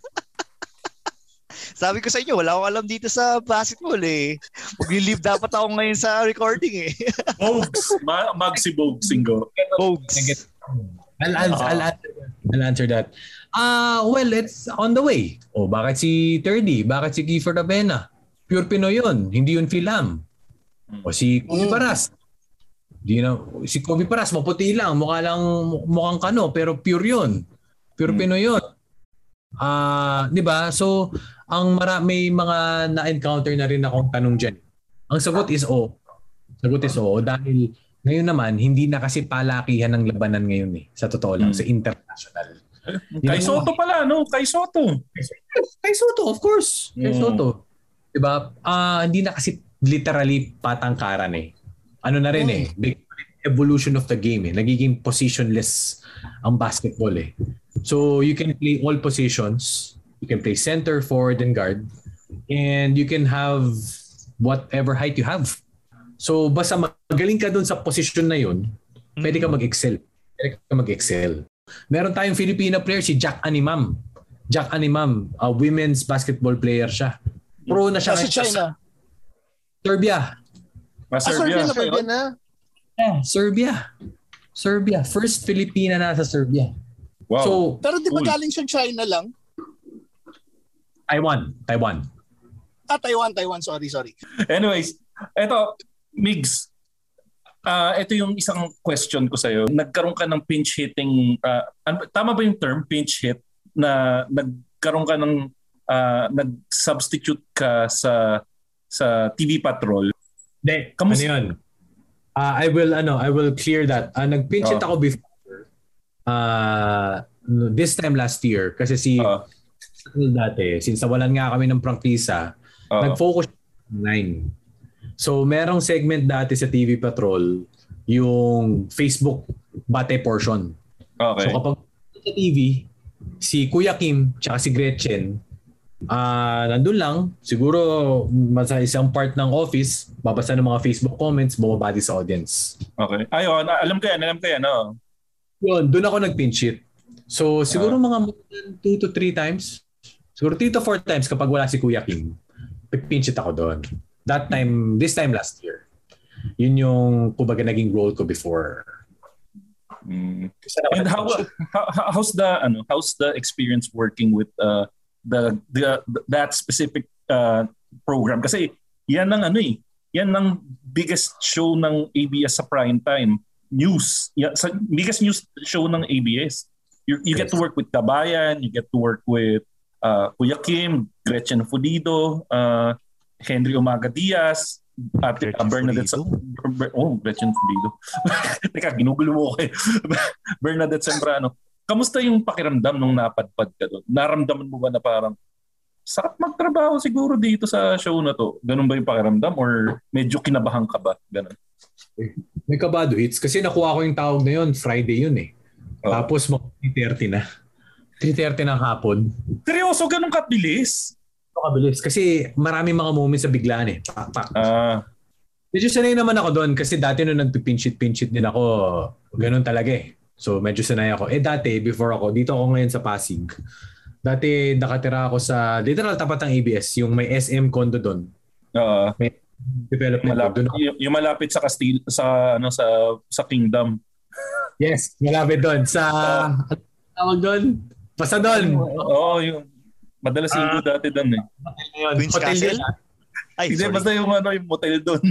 Sabi ko sa inyo, wala akong alam dito sa basketball eh. Mag-leave dapat ako ngayon sa recording eh. Bogues. Moxie Bogues, Ingo. Bogues. I'll answer that. Well, it's on the way. Bakit si Terdy? Bakit si Kiefer Ravena? Pure Pinoy yun. Hindi yun Philam. O si Kobe Paras. Si Kobe Paras, maputi lang. Mukhang kano, pero pure yun. Pure Pinoy yun. Di ba? So, may mga na-encounter na rin akong tanong dyan. Ang sagot is oo. Dahil ngayon naman, hindi na kasi palakihan ng labanan ngayon sa totoo lang, sa international. Kay Soto pala, no? Kay Soto, of course. Kay Soto. Diba? Hindi na kasi literally patangkaran Ano na rin big evolution of the game Nagiging positionless ang basketball So you can play all positions. You can play center, forward, and guard. And you can have whatever height you have. So basta magaling ka dun sa position na yun, pwede ka mag-excel. Meron tayong Filipino player, si Jack Animam. A women's basketball player siya. Pro na siya. Sa China? Serbia. Serbia na? Serbia. First Filipina na sa Serbia. Wow. So, pero di ba galing siya China lang? Taiwan. Taiwan. Sorry. Anyways, eto, Migs, ito yung isang question ko sa'yo. Nagkaroon ka ng pinch hitting, tama ba yung term, pinch hit, na nagkaroon ka ng, nag-substitute ka sa TV Patrol? Hindi, ano yun? I will clear that. Nag-pinch hit ako before, this time last year, kasi dati, since nawalan nga kami ng prangkisa, nag-focus 9. So, merong segment dati sa TV Patrol, yung Facebook bate portion. Okay. So, kapag sa TV, si Kuya Kim tsaka si Gretchen, nandun lang, siguro sa isang part ng office, babasa ng mga Facebook comments, bumabati sa audience. Okay. Ayun, alam ko yan. Yun, doon ako nag-pinch hit. So, siguro mga 2 to 3 times, siguro 3 to 4 times kapag wala si Kuya Kim, nag-pinch hit ako doon. This time last year. Yun yung kumbaga naging role ko before. And how's the experience working with that specific program? Kasi yan ang biggest show ng ABS sa prime time. News. Biggest news show ng ABS. You get to work with Kabayan, you get to work with Kuya Kim, Gretchen Fudido, Henry Umaga Diaz, at Bernadette Gretchen Fudido. Teka, ginugulo mo ko Bernadette Sembrano. Kamusta yung pakiramdam nung napadpad ka doon? Naramdaman mo ba na parang sarap magtrabaho siguro dito sa show na to? Ganun ba yung pakiramdam or medyo kinabahan ka ba? Ganun. May kabado hits kasi nakuha ko yung tawag na yun, Friday yun Tapos 3:30 na. 3:30 ng hapon. Seryoso, ganun kabilis? Kabilis kasi marami mga moments sa biglaan Medyo sanay naman ako doon kasi dati nung nagpipinch hit din ako, ganun talaga So medyo sanay ako. Dati before ako, dito ako ngayon sa Pasig. Dati nakatira ako sa literal tapat ng ABS, yung may SM condo doon. May development yung malapit sa Castile, sa Kingdom. Yes, malapit doon sa tawag doon. Basta doon. Oo, yung madalas yung dati doon Queen's hotel Castle? Ay, hindi, basta yung motel doon.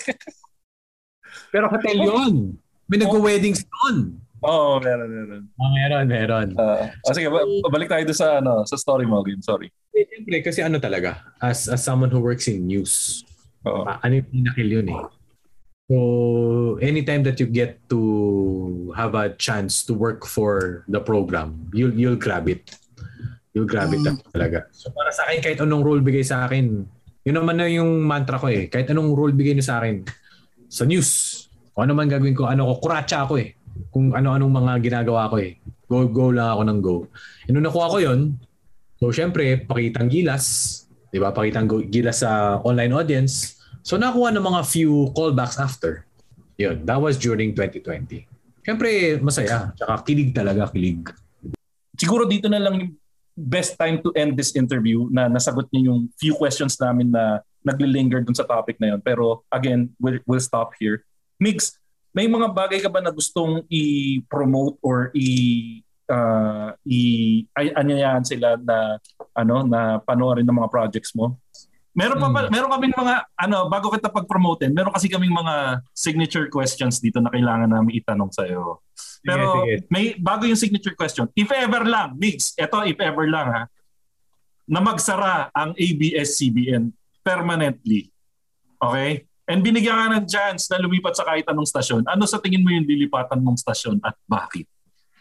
Pero hotel yun. May nag-weddings doon. Oo, meron. Meron. Sige, balik tayo doon sa story mo again. Sorry. Siyempre, kasi talaga, as someone who works in news, ano yung pinakil yun So, anytime that you get to have a chance to work for the program, you'll grab it. You'll grab it talaga. So para sa akin, kahit anong role bigay sa akin, yun naman na yung mantra ko kahit anong role bigay nyo sa akin sa news, kung ano man gagawin ko, kuratsa ako kung ano-anong mga ginagawa ko Go lang ako ng go. Nung nakuha ko yun, so syempre, pakitang gilas, di ba? Pakitang gilas sa online audience. So nakuha ng mga few callbacks after. Yun, that was during 2020. Syempre, masaya. Tsaka kilig talaga, kilig. Siguro dito na lang yung best time to end this interview na nasagot niyo yung few questions namin na naglilinger dun sa topic na yun. Pero again, we'll stop here. Migs, may mga bagay ka ba na gustong i-promote or anyayahan sila na na panoorin ng mga projects mo. Meron kaming mga bago kita pag-promotein, meron kasi kaming mga signature questions dito na kailangan namin itanong sa iyo. Pero may bago yung signature question. If ever lang, Migs, if ever lang ha, na magsara ang ABS-CBN permanently. Okay? And binigyan ka ng chance na lumipat sa kahit anong stasyon. Ano sa tingin mo yung lilipatan mong stasyon at bakit?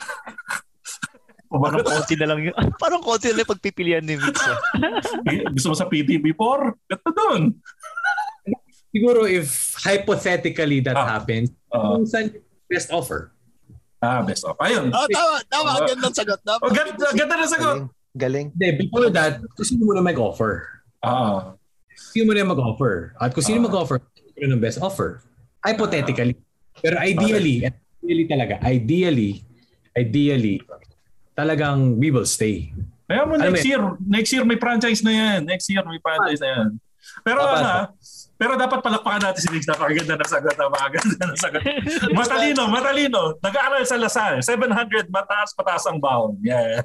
Parang konti na lang yun. Parang konti na lang pagpipilian ni Mix. Gusto mo sa PTV4? Gata doon. Siguro if hypothetically that happens, saan best offer? Best offer. Ayun. Tama. Gandang sagot. Ganda na sagot. Galing. Before that, kung sino mo na mag-offer? Sino mo na mag-offer? At kung sino mag-offer, sino ng best offer? Hypothetically. Pero ideally talagang we will stay. Kaya mo next year may franchise na yan. Pero dapat palakpakan natin si Mix. Napakaganda na sagot. Matalino. Nag-aaral sa Lasal. 700 pataas ang baon. Yan.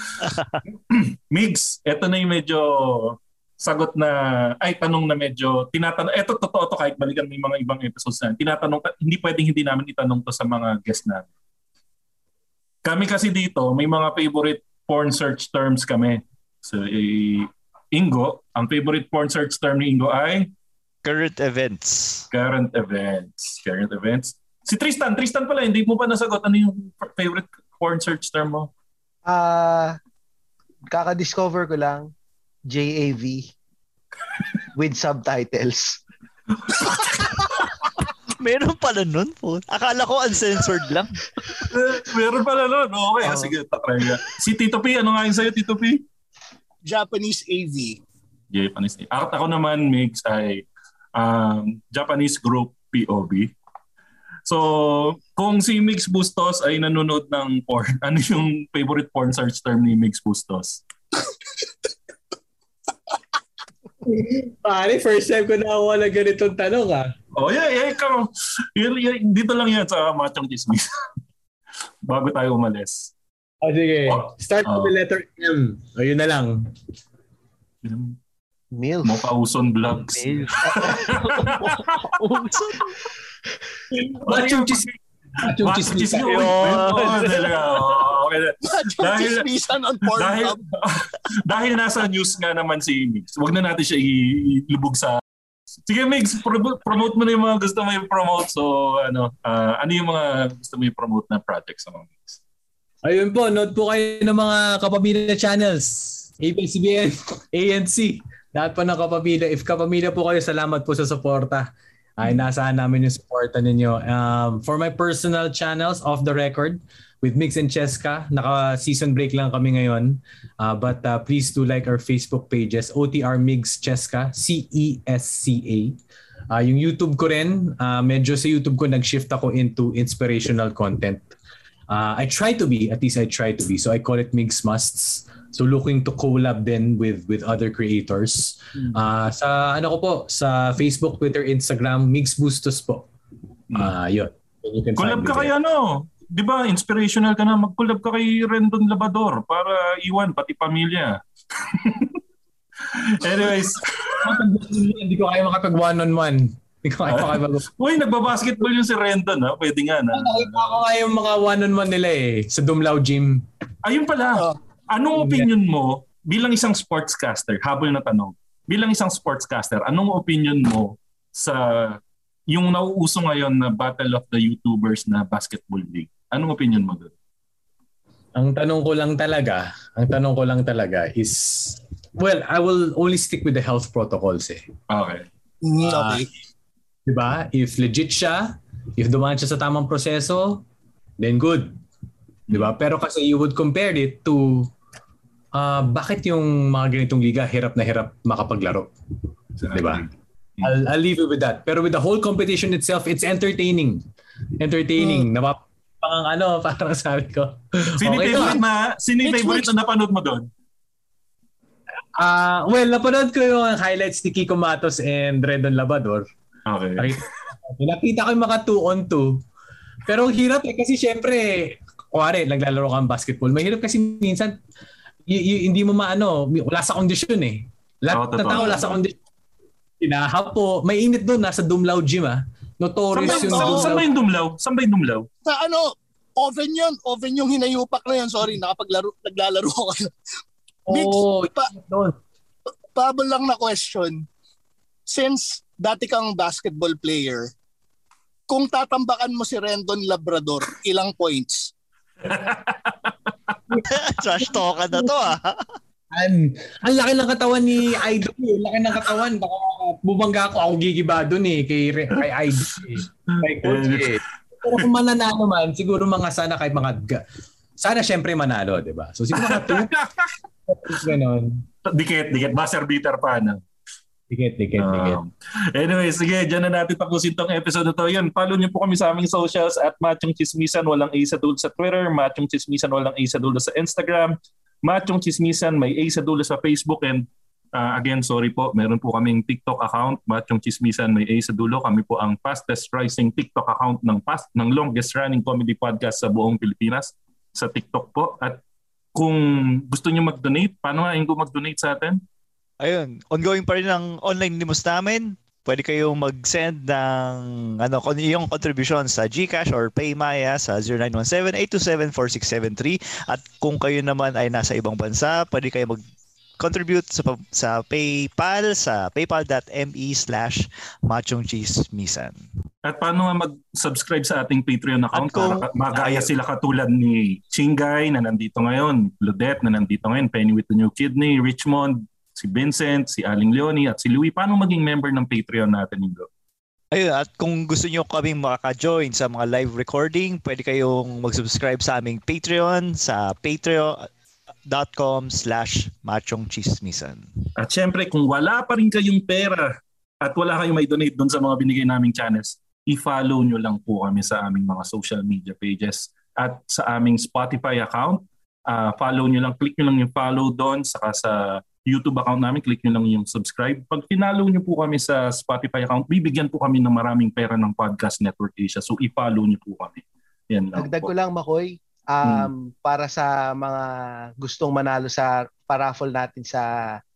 Mix, eto na yung medyo sagot na, tanong na medyo tinatanong. Eto totoo to kahit balikan mo yung mga ibang episodes na. Tinatanong, hindi pwedeng hindi namin itanong to sa mga guest namin. Kami kasi dito, may mga favorite porn search terms kami. So, Ingo, ang favorite porn search term ni Ingo ay? Current events. Si Tristan pala, hindi mo pa nasagot. Ano yung favorite porn search term mo? Kaka-discover ko lang, JAV with subtitles. Meron pala nun po. Akala ko uncensored lang. Meron pala nun. Okay, sige, tatry nga. Si Tito P, ano nga yun sa'yo, Tito P? Japanese AV. Ako naman, Mix, ay Japanese group POV. So, kung si Mix Bustos ay nanonood ng porn, ano yung favorite porn search term ni Mix Bustos? Pare, first time ko nakakuha na ganitong tanong Ikaw. Dito lang yan sa Machong Chismis. Bago tayo umalis. Sige. Start with the letter M. Yun na lang. MILF. Mokauson Vlogs. Machong Chismis. Dahil nasa news nga naman si Mix, wag na natin siya ilubog sa... Sige Mix, promote mo na yung mga gusto mo i-promote. So ano yung mga gusto mo i-promote na projects sa mga Mix? Ayun po, note po kayo ng mga Kapamilya channels. ABS-CBN, ANC. Lahat po ng Kapamilya. If Kapamilya po kayo, salamat po sa suporta. Inaasahan namin yung suporta ninyo. For my personal channels, Off the Record, with Mix and Cheska, naka-season break lang kami ngayon. But please do like our Facebook pages, OTR Migs Cheska, CESCA. Yung YouTube ko rin, medyo sa YouTube ko nag-shift ako into inspirational content. I try to be. So I call it Migs Musts. So looking to collab then with other creators. Sa sa Facebook, Twitter, Instagram, Migs Bustos po. Yun. Collab ka kay di ba inspirational ka na, mag-collab ka kay Rendon Labador para iwan pati pamilya. Anyways, hindi ko kaya makapag one-on-one. Uy, nagbabasketball yung si Rendon pwede nga na. Nakita ko nga yung mga one-on-one nila sa Dumlao Gym. Ayun pala. Anong opinion mo bilang isang sportscaster? Habol na tanong. Bilang isang sportscaster, anong opinion mo sa yung nauuso ngayon na Battle of the YouTubers na basketball league? Anong opinion mo doon? Ang tanong ko lang talaga is, well, I will only stick with the health protocols Okay. Okay. Diba? If legit siya, if dumaan siya sa tamang proseso, then good. Diba? Pero kasi you would compare it to bakit yung mga ganitong liga hirap na hirap makapaglaro. Diba? I'll leave it with that. Pero with the whole competition itself, it's entertaining. Parang sabi ko. Sino favorite na napanood mo doon? Well, napanood ko yung highlights ni Kiko Matos and Rendon Labador. Okay. Nakita ko yung mga 2-on-2. Pero hirap kasi syempre, kuwari, naglalaro kang basketball. Mahirap kasi minsan, hindi mo maano, wala sa kondisyon eh. Lahat na tao wala sa kondisyon. Hinahapo. May init doon, nasa Dumlao Gym Notorious yung Dumlao. Saan ba yung Dumlao? Saan ba yung Dumlao? Sa oven yun. Oven yung hinayupak na yun. Sorry, naglalaro ko. Mix, pabol lang na question. Since dati kang basketball player, kung tatambakan mo si Rendon Labrador, ilang points? Trash talk na to Ang laki ng katawan ni Idol. Laki ng katawan. Baka bumangga ako gigiba doon kay Idol Kay coach Pero kung mananalo man, siguro sana kahit sana syempre manalo, di ba? So siguro mga 2. Ganon. Dikit. Buzzer beater pa na. Dikit. Anyway, sige, dyan na natin tapusin tong episode na to. Yan, follow niyo po kami sa aming socials at Machong Chismisan, walang A sa dulo sa Twitter, Machong Chismisan, walang A sa dulo sa Instagram, Machong Chismisan, may A sa dulo sa Facebook, and again, sorry po, meron po kaming TikTok account, Machong Chismisan, may A sa dulo. Kami po ang fastest rising TikTok account ng longest running comedy podcast sa buong Pilipinas sa TikTok po. At kung gusto niyo mag-donate, paano nga yung mag-donate sa atin? Ayun, ongoing pa rin ang online limos namin. Pwede kayong mag-send ng yung contribution sa GCash or PayMaya sa 0917-827-4673. At kung kayo naman ay nasa ibang bansa, pwede kayo mag-contribute sa PayPal sa paypal.me/machongchismisan. At paano nga mag-subscribe sa ating Patreon account para magaya sila katulad ni Chingay na nandito ngayon, Ludette na nandito ngayon, Penny with the New Kidney, Richmond, si Vincent, si Aling Leonie at si Louie. Paano maging member ng Patreon natin, Ingo? Ayun, at kung gusto nyo kaming makaka-join sa mga live recording, pwede kayong mag-subscribe sa aming Patreon sa patreon.com/machongchismisan. At syempre, kung wala pa rin kayong pera at wala kayong may donate doon sa mga binigay naming channels, i-follow nyo lang po kami sa aming mga social media pages at sa aming Spotify account. Follow nyo lang, click nyo lang yung follow doon, saka sa YouTube account namin, click nyo lang yung subscribe. Pag pinalo nyo po kami sa Spotify account, bibigyan po kami ng maraming pera ng Podcast Network Asia. So, i-follow nyo po kami. Yan lang Dagdag po. ko lang, Makoy, para sa mga gustong manalo sa paraffle natin sa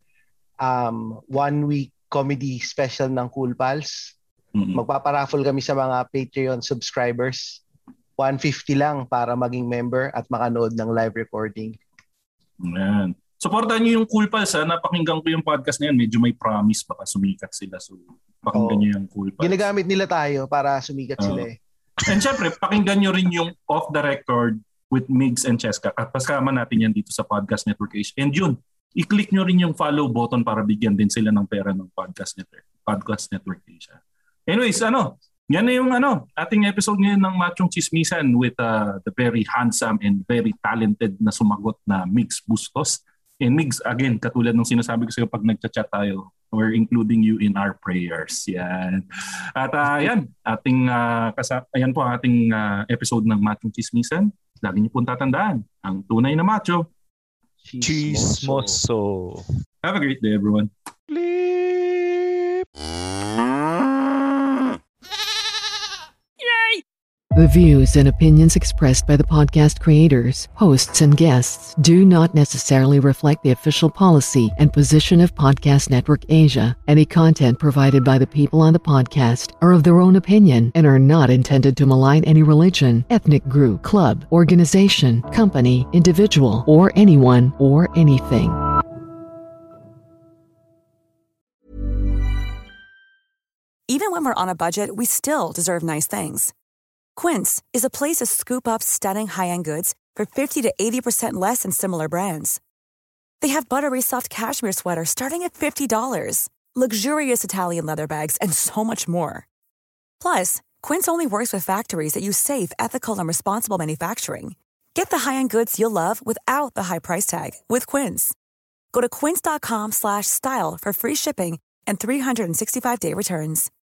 1-week comedy special ng Cool Pals. Magpaparaffle kami sa mga Patreon subscribers. 150 lang para maging member at makanood ng live recording. Yan. Supportan niyo yung Cool Pals. Napakinggan ko yung podcast na yan. Medyo may promise, baka sumikat sila. So, pakinggan niyo yung Cool Pals. Ginagamit nila tayo para sumikat sila And syempre, pakinggan niyo rin yung Off the Record with Migs and Cheska. At kasama natin yan dito sa Podcast Network Asia. And yun, i-click nyo rin yung follow button para bigyan din sila ng pera ng Podcast Network Asia. Anyways, yan na yung ating episode ngayon ng Machong Chismisan with the very handsome and very talented na sumagot na Migs Bustos. And Migs, again, katulad ng sinasabi ko sa'yo pag nagchat-chat tayo, we're including you in our prayers. Yan. At yan, ayan po ang ating episode ng Machong Chismisan. Lagi niyo pong tatandaan, ang tunay na macho, Chismoso. Have a great day, everyone. The views and opinions expressed by the podcast creators, hosts, and guests do not necessarily reflect the official policy and position of Podcast Network Asia. Any content provided by the people on the podcast are of their own opinion and are not intended to malign any religion, ethnic group, club, organization, company, individual, or anyone or anything. Even when we're on a budget, we still deserve nice things. Quince is a place to scoop up stunning high-end goods for 50 to 80% less than similar brands. They have buttery soft cashmere sweaters starting at $50, luxurious Italian leather bags, and so much more. Plus, Quince only works with factories that use safe, ethical, and responsible manufacturing. Get the high-end goods you'll love without the high price tag with Quince. Go to quince.com/style for free shipping and 365-day returns.